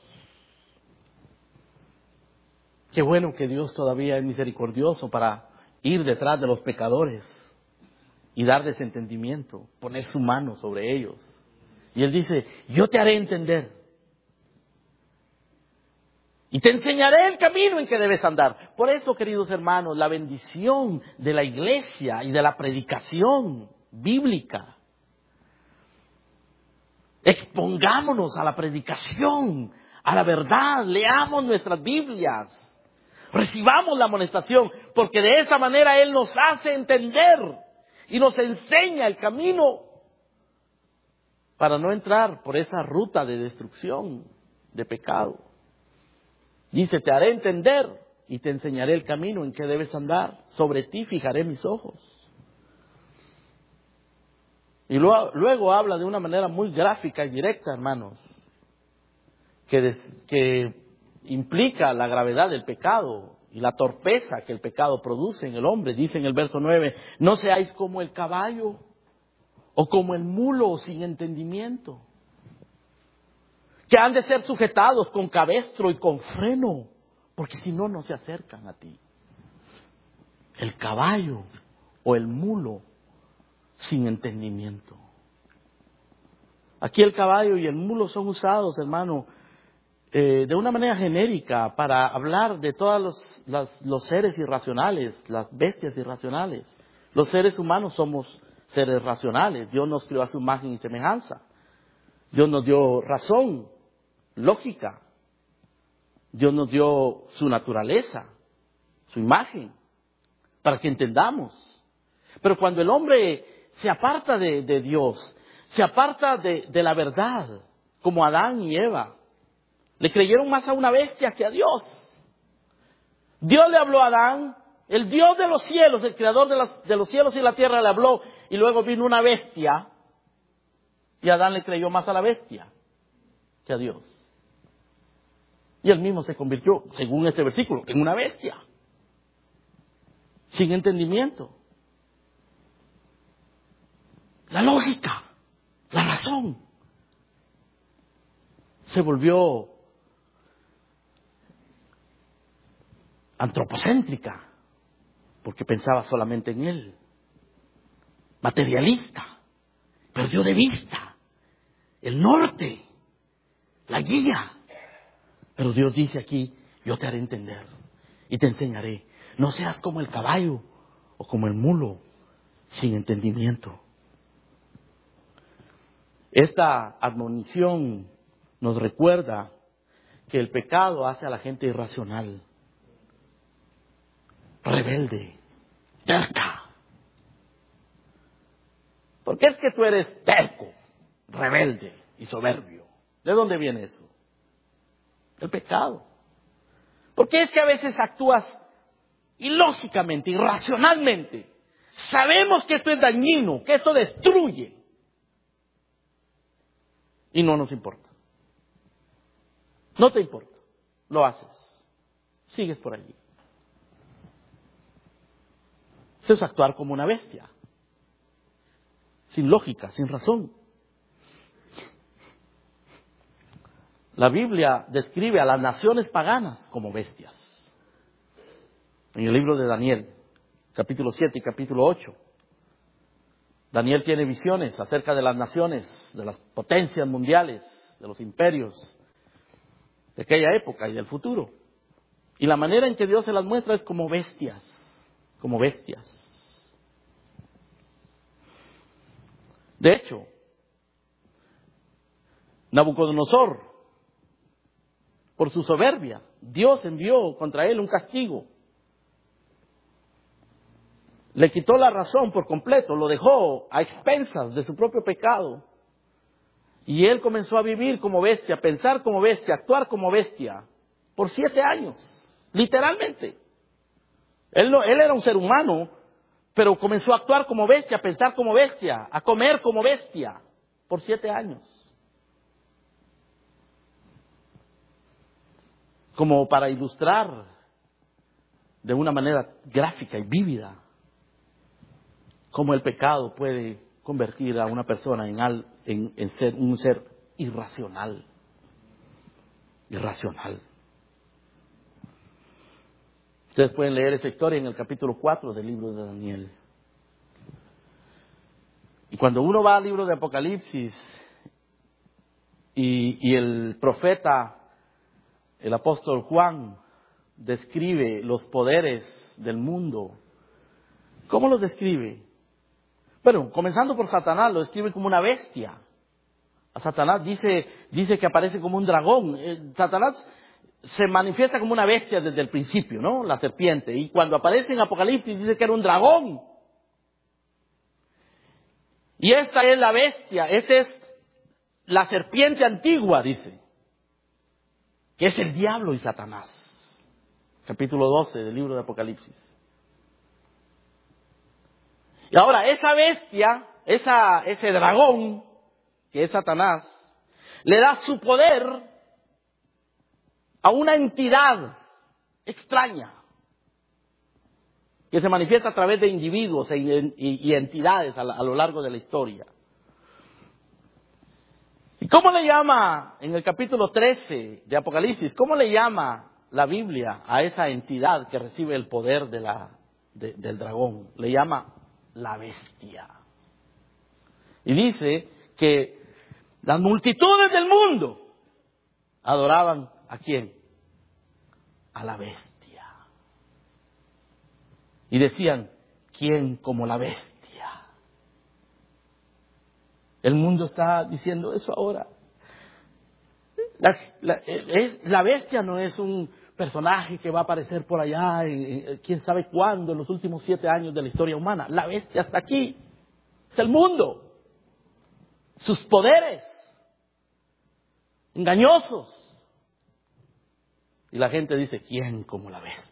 Qué bueno que Dios todavía es misericordioso para ir detrás de los pecadores y darles entendimiento, poner su mano sobre ellos. Y Él dice, yo te haré entender. Y te enseñaré el camino en que debes andar. Por eso, queridos hermanos, la bendición de la iglesia y de la predicación bíblica. Expongámonos a la predicación, a la verdad, leamos nuestras Biblias, recibamos la amonestación, porque de esa manera Él nos hace entender y nos enseña el camino para no entrar por esa ruta de destrucción, de pecado. Dice, te haré entender y te enseñaré el camino en que debes andar. Sobre ti fijaré mis ojos. Y luego habla de una manera muy gráfica y directa, hermanos, que implica la gravedad del pecado y la torpeza que el pecado produce en el hombre. Dice en el verso 9, no seáis como el caballo o como el mulo sin entendimiento, que han de ser sujetados con cabestro y con freno, porque si no, no se acercan a ti. El caballo o el mulo sin entendimiento. Aquí el caballo y el mulo son usados, hermano, de una manera genérica para hablar de todos los seres irracionales, las bestias irracionales. Los seres humanos somos seres racionales. Dios nos creó a su imagen y semejanza. Dios nos dio razón, lógica. Dios nos dio su naturaleza, su imagen, para que entendamos. Pero cuando el hombre se aparta de Dios, se aparta de la verdad, como Adán y Eva, le creyeron más a una bestia que a Dios. Dios le habló a Adán, el Dios de los cielos, el creador de los cielos y la tierra le habló, y luego vino una bestia, y Adán le creyó más a la bestia que a Dios. Y él mismo se convirtió, según este versículo, en una bestia, sin entendimiento. La lógica, la razón, se volvió antropocéntrica, porque pensaba solamente en él, materialista, perdió de vista el norte, la guía. Pero Dios dice aquí, yo te haré entender y te enseñaré. No seas como el caballo o como el mulo, sin entendimiento. Esta admonición nos recuerda que el pecado hace a la gente irracional, rebelde, terca. ¿Por qué es que tú eres terco, rebelde y soberbio? ¿De dónde viene eso? El pecado. ¿Por qué es que a veces actúas ilógicamente, irracionalmente? Sabemos que esto es dañino, que esto destruye. Y no nos importa. No te importa. Lo haces. Sigues por allí. Eso es actuar como una bestia. Sin lógica, sin razón. La Biblia describe a las naciones paganas como bestias. En el libro de Daniel, capítulo 7 y capítulo 8. Daniel tiene visiones acerca de las naciones, de las potencias mundiales, de los imperios de aquella época y del futuro. Y la manera en que Dios se las muestra es como bestias, como bestias. De hecho, Nabucodonosor, por su soberbia, Dios envió contra él un castigo. Le quitó la razón por completo, lo dejó a expensas de su propio pecado. Y él comenzó a vivir como bestia, pensar como bestia, actuar como bestia, por 7 años, literalmente. Él era un ser humano, pero comenzó a actuar como bestia, a pensar como bestia, a comer como bestia, por 7 años. Como para ilustrar de una manera gráfica y vívida cómo el pecado puede convertir a una persona en ser un ser irracional. Irracional. Ustedes pueden leer esa historia en el capítulo 4 del libro de Daniel. Cuando uno va al libro de Apocalipsis y el profeta, el apóstol Juan, describe los poderes del mundo, ¿cómo los describe? Bueno, comenzando por Satanás, lo describe como una bestia. A Satanás dice que aparece como un dragón. Satanás se manifiesta como una bestia desde el principio, ¿no? La serpiente. Y cuando aparece en Apocalipsis dice que era un dragón. Y esta es la bestia, esta es la serpiente antigua, dice. Que es el diablo y Satanás. Capítulo 12 del libro de Apocalipsis. Y ahora, esa bestia, ese dragón, que es Satanás, le da su poder a una entidad extraña, que se manifiesta a través de individuos y entidades a lo largo de la historia. ¿Y cómo le llama en el capítulo 13 de Apocalipsis, cómo le llama la Biblia a esa entidad que recibe el poder del dragón? Le llama la bestia. Y dice que las multitudes del mundo adoraban ¿a quién? A la bestia. Y decían, ¿quién como la bestia? El mundo está diciendo eso ahora. La bestia no es un personaje que va a aparecer por allá, quién sabe cuándo, en los últimos 7 años de la historia humana. La bestia está aquí. Es el mundo. Sus poderes engañosos. Y la gente dice, ¿quién como la bestia?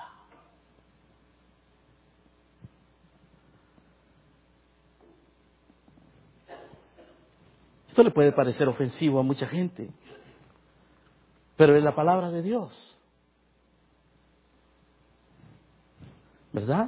Esto le puede parecer ofensivo a mucha gente, pero es la palabra de Dios. ¿Verdad?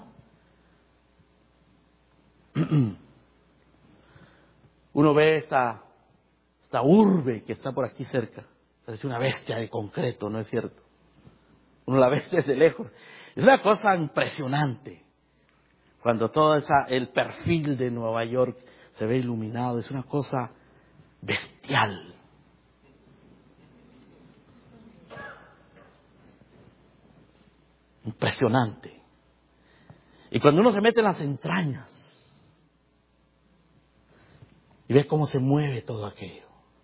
Uno ve esta urbe que está por aquí cerca. Parece una bestia de concreto, ¿no es cierto? Uno la ve desde lejos. Es una cosa impresionante. Cuando todo el perfil de Nueva York se ve iluminado, es una cosa bestial. Impresionante. Y cuando uno se mete en las entrañas y ve cómo se mueve todo aquello.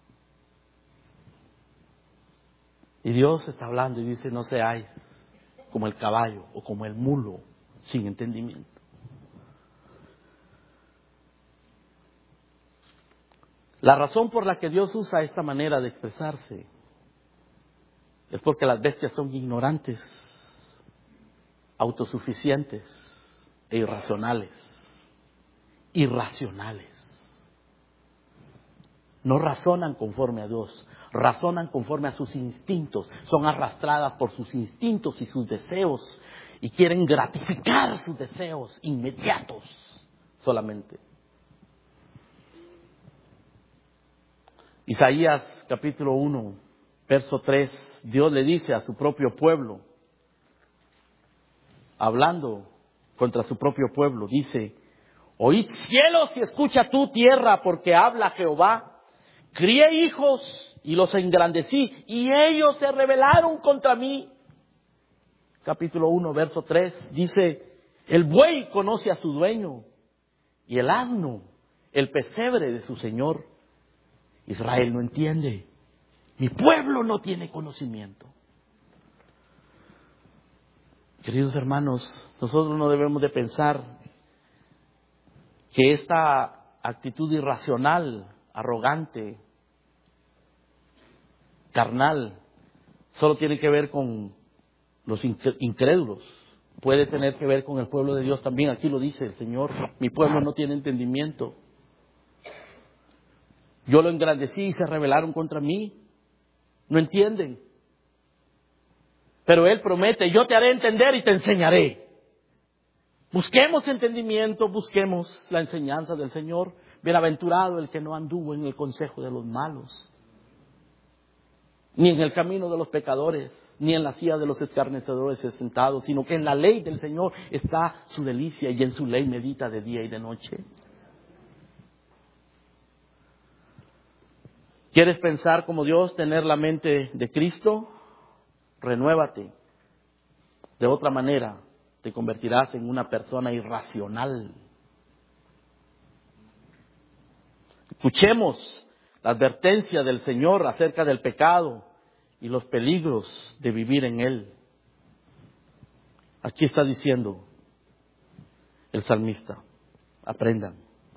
Y Dios está hablando y dice, no seáis como el caballo o como el mulo sin entendimiento. La razón por la que Dios usa esta manera de expresarse es porque las bestias son ignorantes, autosuficientes e irracionales. No razonan conforme a Dios, razonan conforme a sus instintos, son arrastradas por sus instintos y sus deseos y quieren gratificar sus deseos inmediatos solamente. Isaías capítulo 1, verso 3, Dios le dice a su propio pueblo, hablando contra su propio pueblo, dice, oíd cielos y escucha tú tierra, porque habla Jehová. Crié hijos y los engrandecí, y ellos se rebelaron contra mí. Capítulo 1, verso 3, dice, el buey conoce a su dueño, y el asno, el pesebre de su señor. Israel no entiende, mi pueblo no tiene conocimiento. Queridos hermanos, nosotros no debemos de pensar que esta actitud irracional, arrogante, carnal, solo tiene que ver con los incrédulos. Puede tener que ver con el pueblo de Dios también. Aquí lo dice el Señor, mi pueblo no tiene entendimiento. Yo lo engrandecí y se rebelaron contra mí. No entienden. Pero Él promete, yo te haré entender y te enseñaré. Busquemos entendimiento, busquemos la enseñanza del Señor. Bienaventurado el que no anduvo en el consejo de los malos, ni en el camino de los pecadores, ni en la silla de los escarnecedores sentados, sino que en la ley del Señor está su delicia y en su ley medita de día y de noche. ¿Quieres pensar como Dios, tener la mente de Cristo? Renuévate. De otra manera, te convertirás en una persona irracional. Escuchemos la advertencia del Señor acerca del pecado y los peligros de vivir en él. Aquí está diciendo el salmista, aprendan.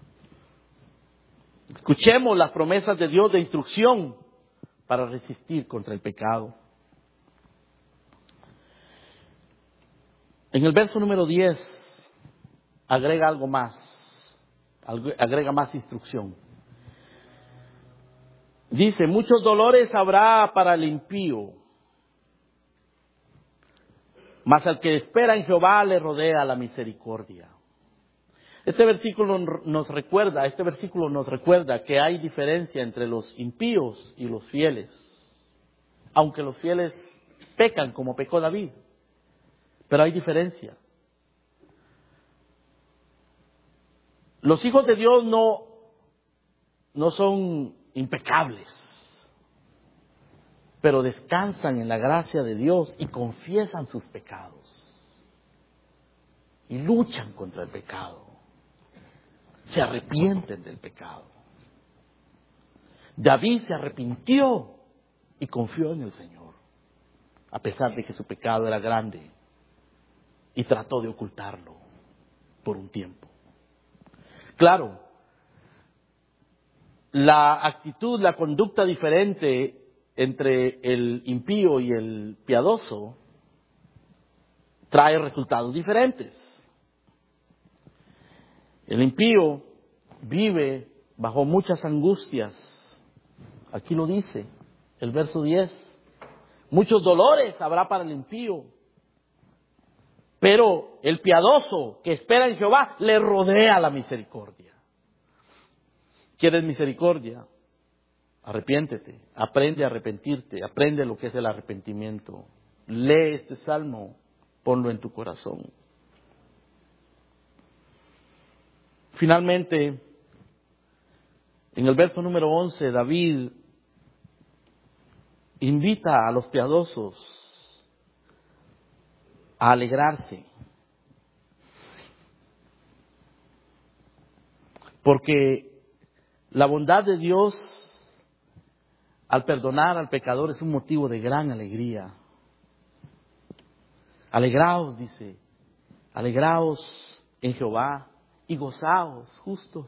Escuchemos las promesas de Dios de instrucción para resistir contra el pecado. En el verso número 10 agrega algo más, agrega más instrucción. Dice, muchos dolores habrá para el impío, mas al que espera en Jehová le rodea la misericordia. Este versículo nos recuerda que hay diferencia entre los impíos y los fieles. Aunque los fieles pecan como pecó David, pero hay diferencia. Los hijos de Dios no son impecables, pero descansan en la gracia de Dios y confiesan sus pecados y luchan contra el pecado, se arrepienten del pecado. David se arrepintió y confió en el Señor, a pesar de que su pecado era grande, y trató de ocultarlo por un tiempo. Claro, la actitud, la conducta diferente entre el impío y el piadoso trae resultados diferentes. El impío vive bajo muchas angustias. Aquí lo dice el verso 10. Muchos dolores habrá para el impío, pero el piadoso que espera en Jehová le rodea la misericordia. ¿Quieres misericordia? Arrepiéntete, aprende a arrepentirte, aprende lo que es el arrepentimiento. Lee este salmo, ponlo en tu corazón. Finalmente, en el verso número 11, David invita a los piadosos a alegrarse, porque la bondad de Dios al perdonar al pecador es un motivo de gran alegría. Alegraos, dice, alegraos en Jehová y gozaos justos.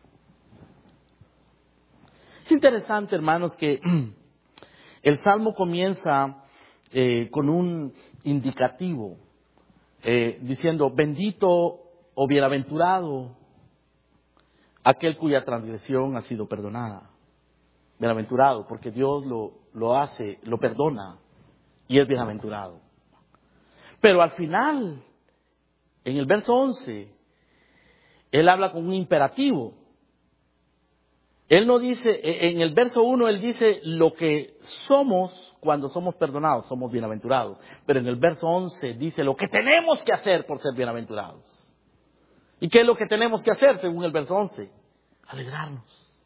Es interesante, hermanos, que el Salmo comienza con un indicativo, diciendo, bendito o bienaventurado aquel cuya transgresión ha sido perdonada. Bienaventurado, porque Dios lo hace, lo perdona y es bienaventurado. Pero al final, en el verso 11, él habla con un imperativo. Él no dice, en el verso 1 él dice lo que somos cuando somos perdonados, somos bienaventurados. Pero en el verso 11 dice lo que tenemos que hacer por ser bienaventurados. ¿Y qué es lo que tenemos que hacer según el verso 11? Alegrarnos.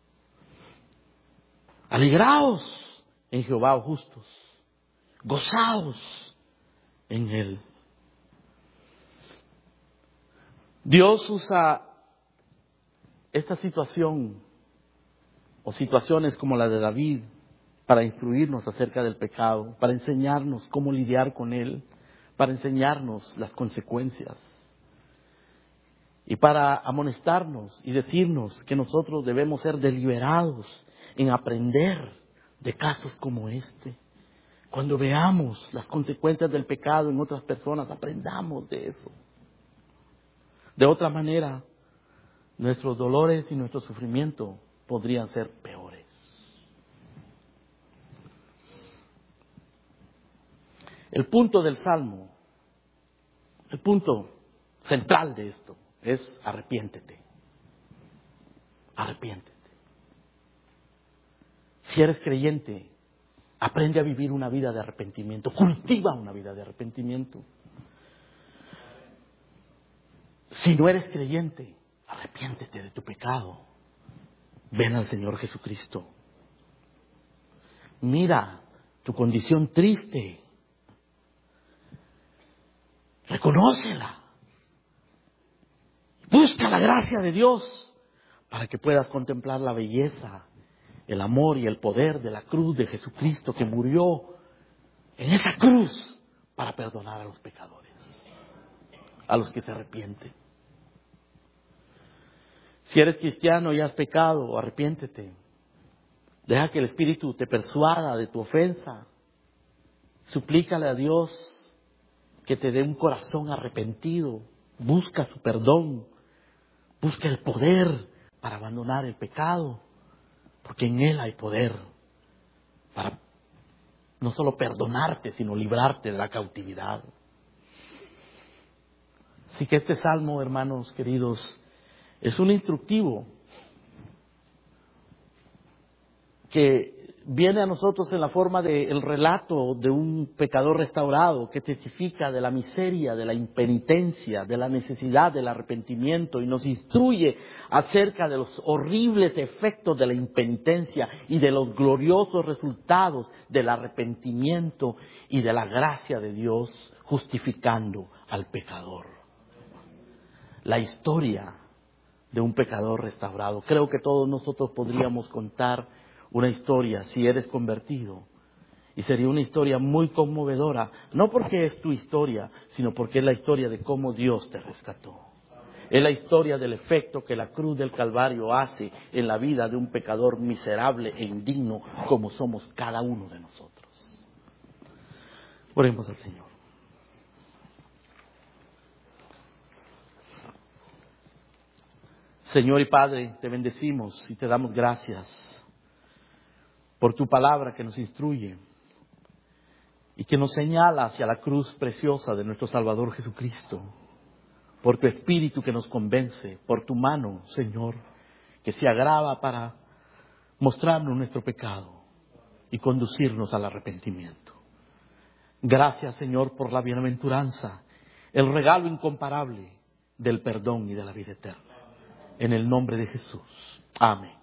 Alegraos en Jehová, oh justos. Gozaos en Él. Dios usa esta situación o situaciones como la de David para instruirnos acerca del pecado, para enseñarnos cómo lidiar con él, para enseñarnos las consecuencias y para amonestarnos y decirnos que nosotros debemos ser deliberados en aprender de casos como este. Cuando veamos las consecuencias del pecado en otras personas, aprendamos de eso. De otra manera, nuestros dolores y nuestro sufrimiento podrían ser peores. El punto del Salmo, el punto central de esto es arrepiéntete. Arrepiéntete. Si eres creyente, aprende a vivir una vida de arrepentimiento. Cultiva una vida de arrepentimiento. Si no eres creyente, arrepiéntete de tu pecado. Ven al Señor Jesucristo. Mira tu condición triste. Reconócela. Busca la gracia de Dios para que puedas contemplar la belleza, el amor y el poder de la cruz de Jesucristo que murió en esa cruz para perdonar a los pecadores, a los que se arrepienten. Si eres cristiano y has pecado, arrepiéntete. Deja que el Espíritu te persuada de tu ofensa. Suplícale a Dios que te dé un corazón arrepentido. Busca su perdón. Busca el poder para abandonar el pecado. Porque en Él hay poder para no solo perdonarte, sino librarte de la cautividad. Así que este salmo, hermanos queridos, es un instructivo que viene a nosotros en la forma del relato de un pecador restaurado que testifica de la miseria, de la impenitencia, de la necesidad del arrepentimiento y nos instruye acerca de los horribles efectos de la impenitencia y de los gloriosos resultados del arrepentimiento y de la gracia de Dios justificando al pecador. La historia de un pecador restaurado. Creo que todos nosotros podríamos contar una historia si eres convertido. Y sería una historia muy conmovedora. No porque es tu historia, sino porque es la historia de cómo Dios te rescató. Es la historia del efecto que la cruz del Calvario hace en la vida de un pecador miserable e indigno como somos cada uno de nosotros. Oremos al Señor. Señor y Padre, te bendecimos y te damos gracias por tu palabra que nos instruye y que nos señala hacia la cruz preciosa de nuestro Salvador Jesucristo, por tu Espíritu que nos convence, por tu mano, Señor, que se agrava para mostrarnos nuestro pecado y conducirnos al arrepentimiento. Gracias, Señor, por la bienaventuranza, el regalo incomparable del perdón y de la vida eterna. En el nombre de Jesús. Amén.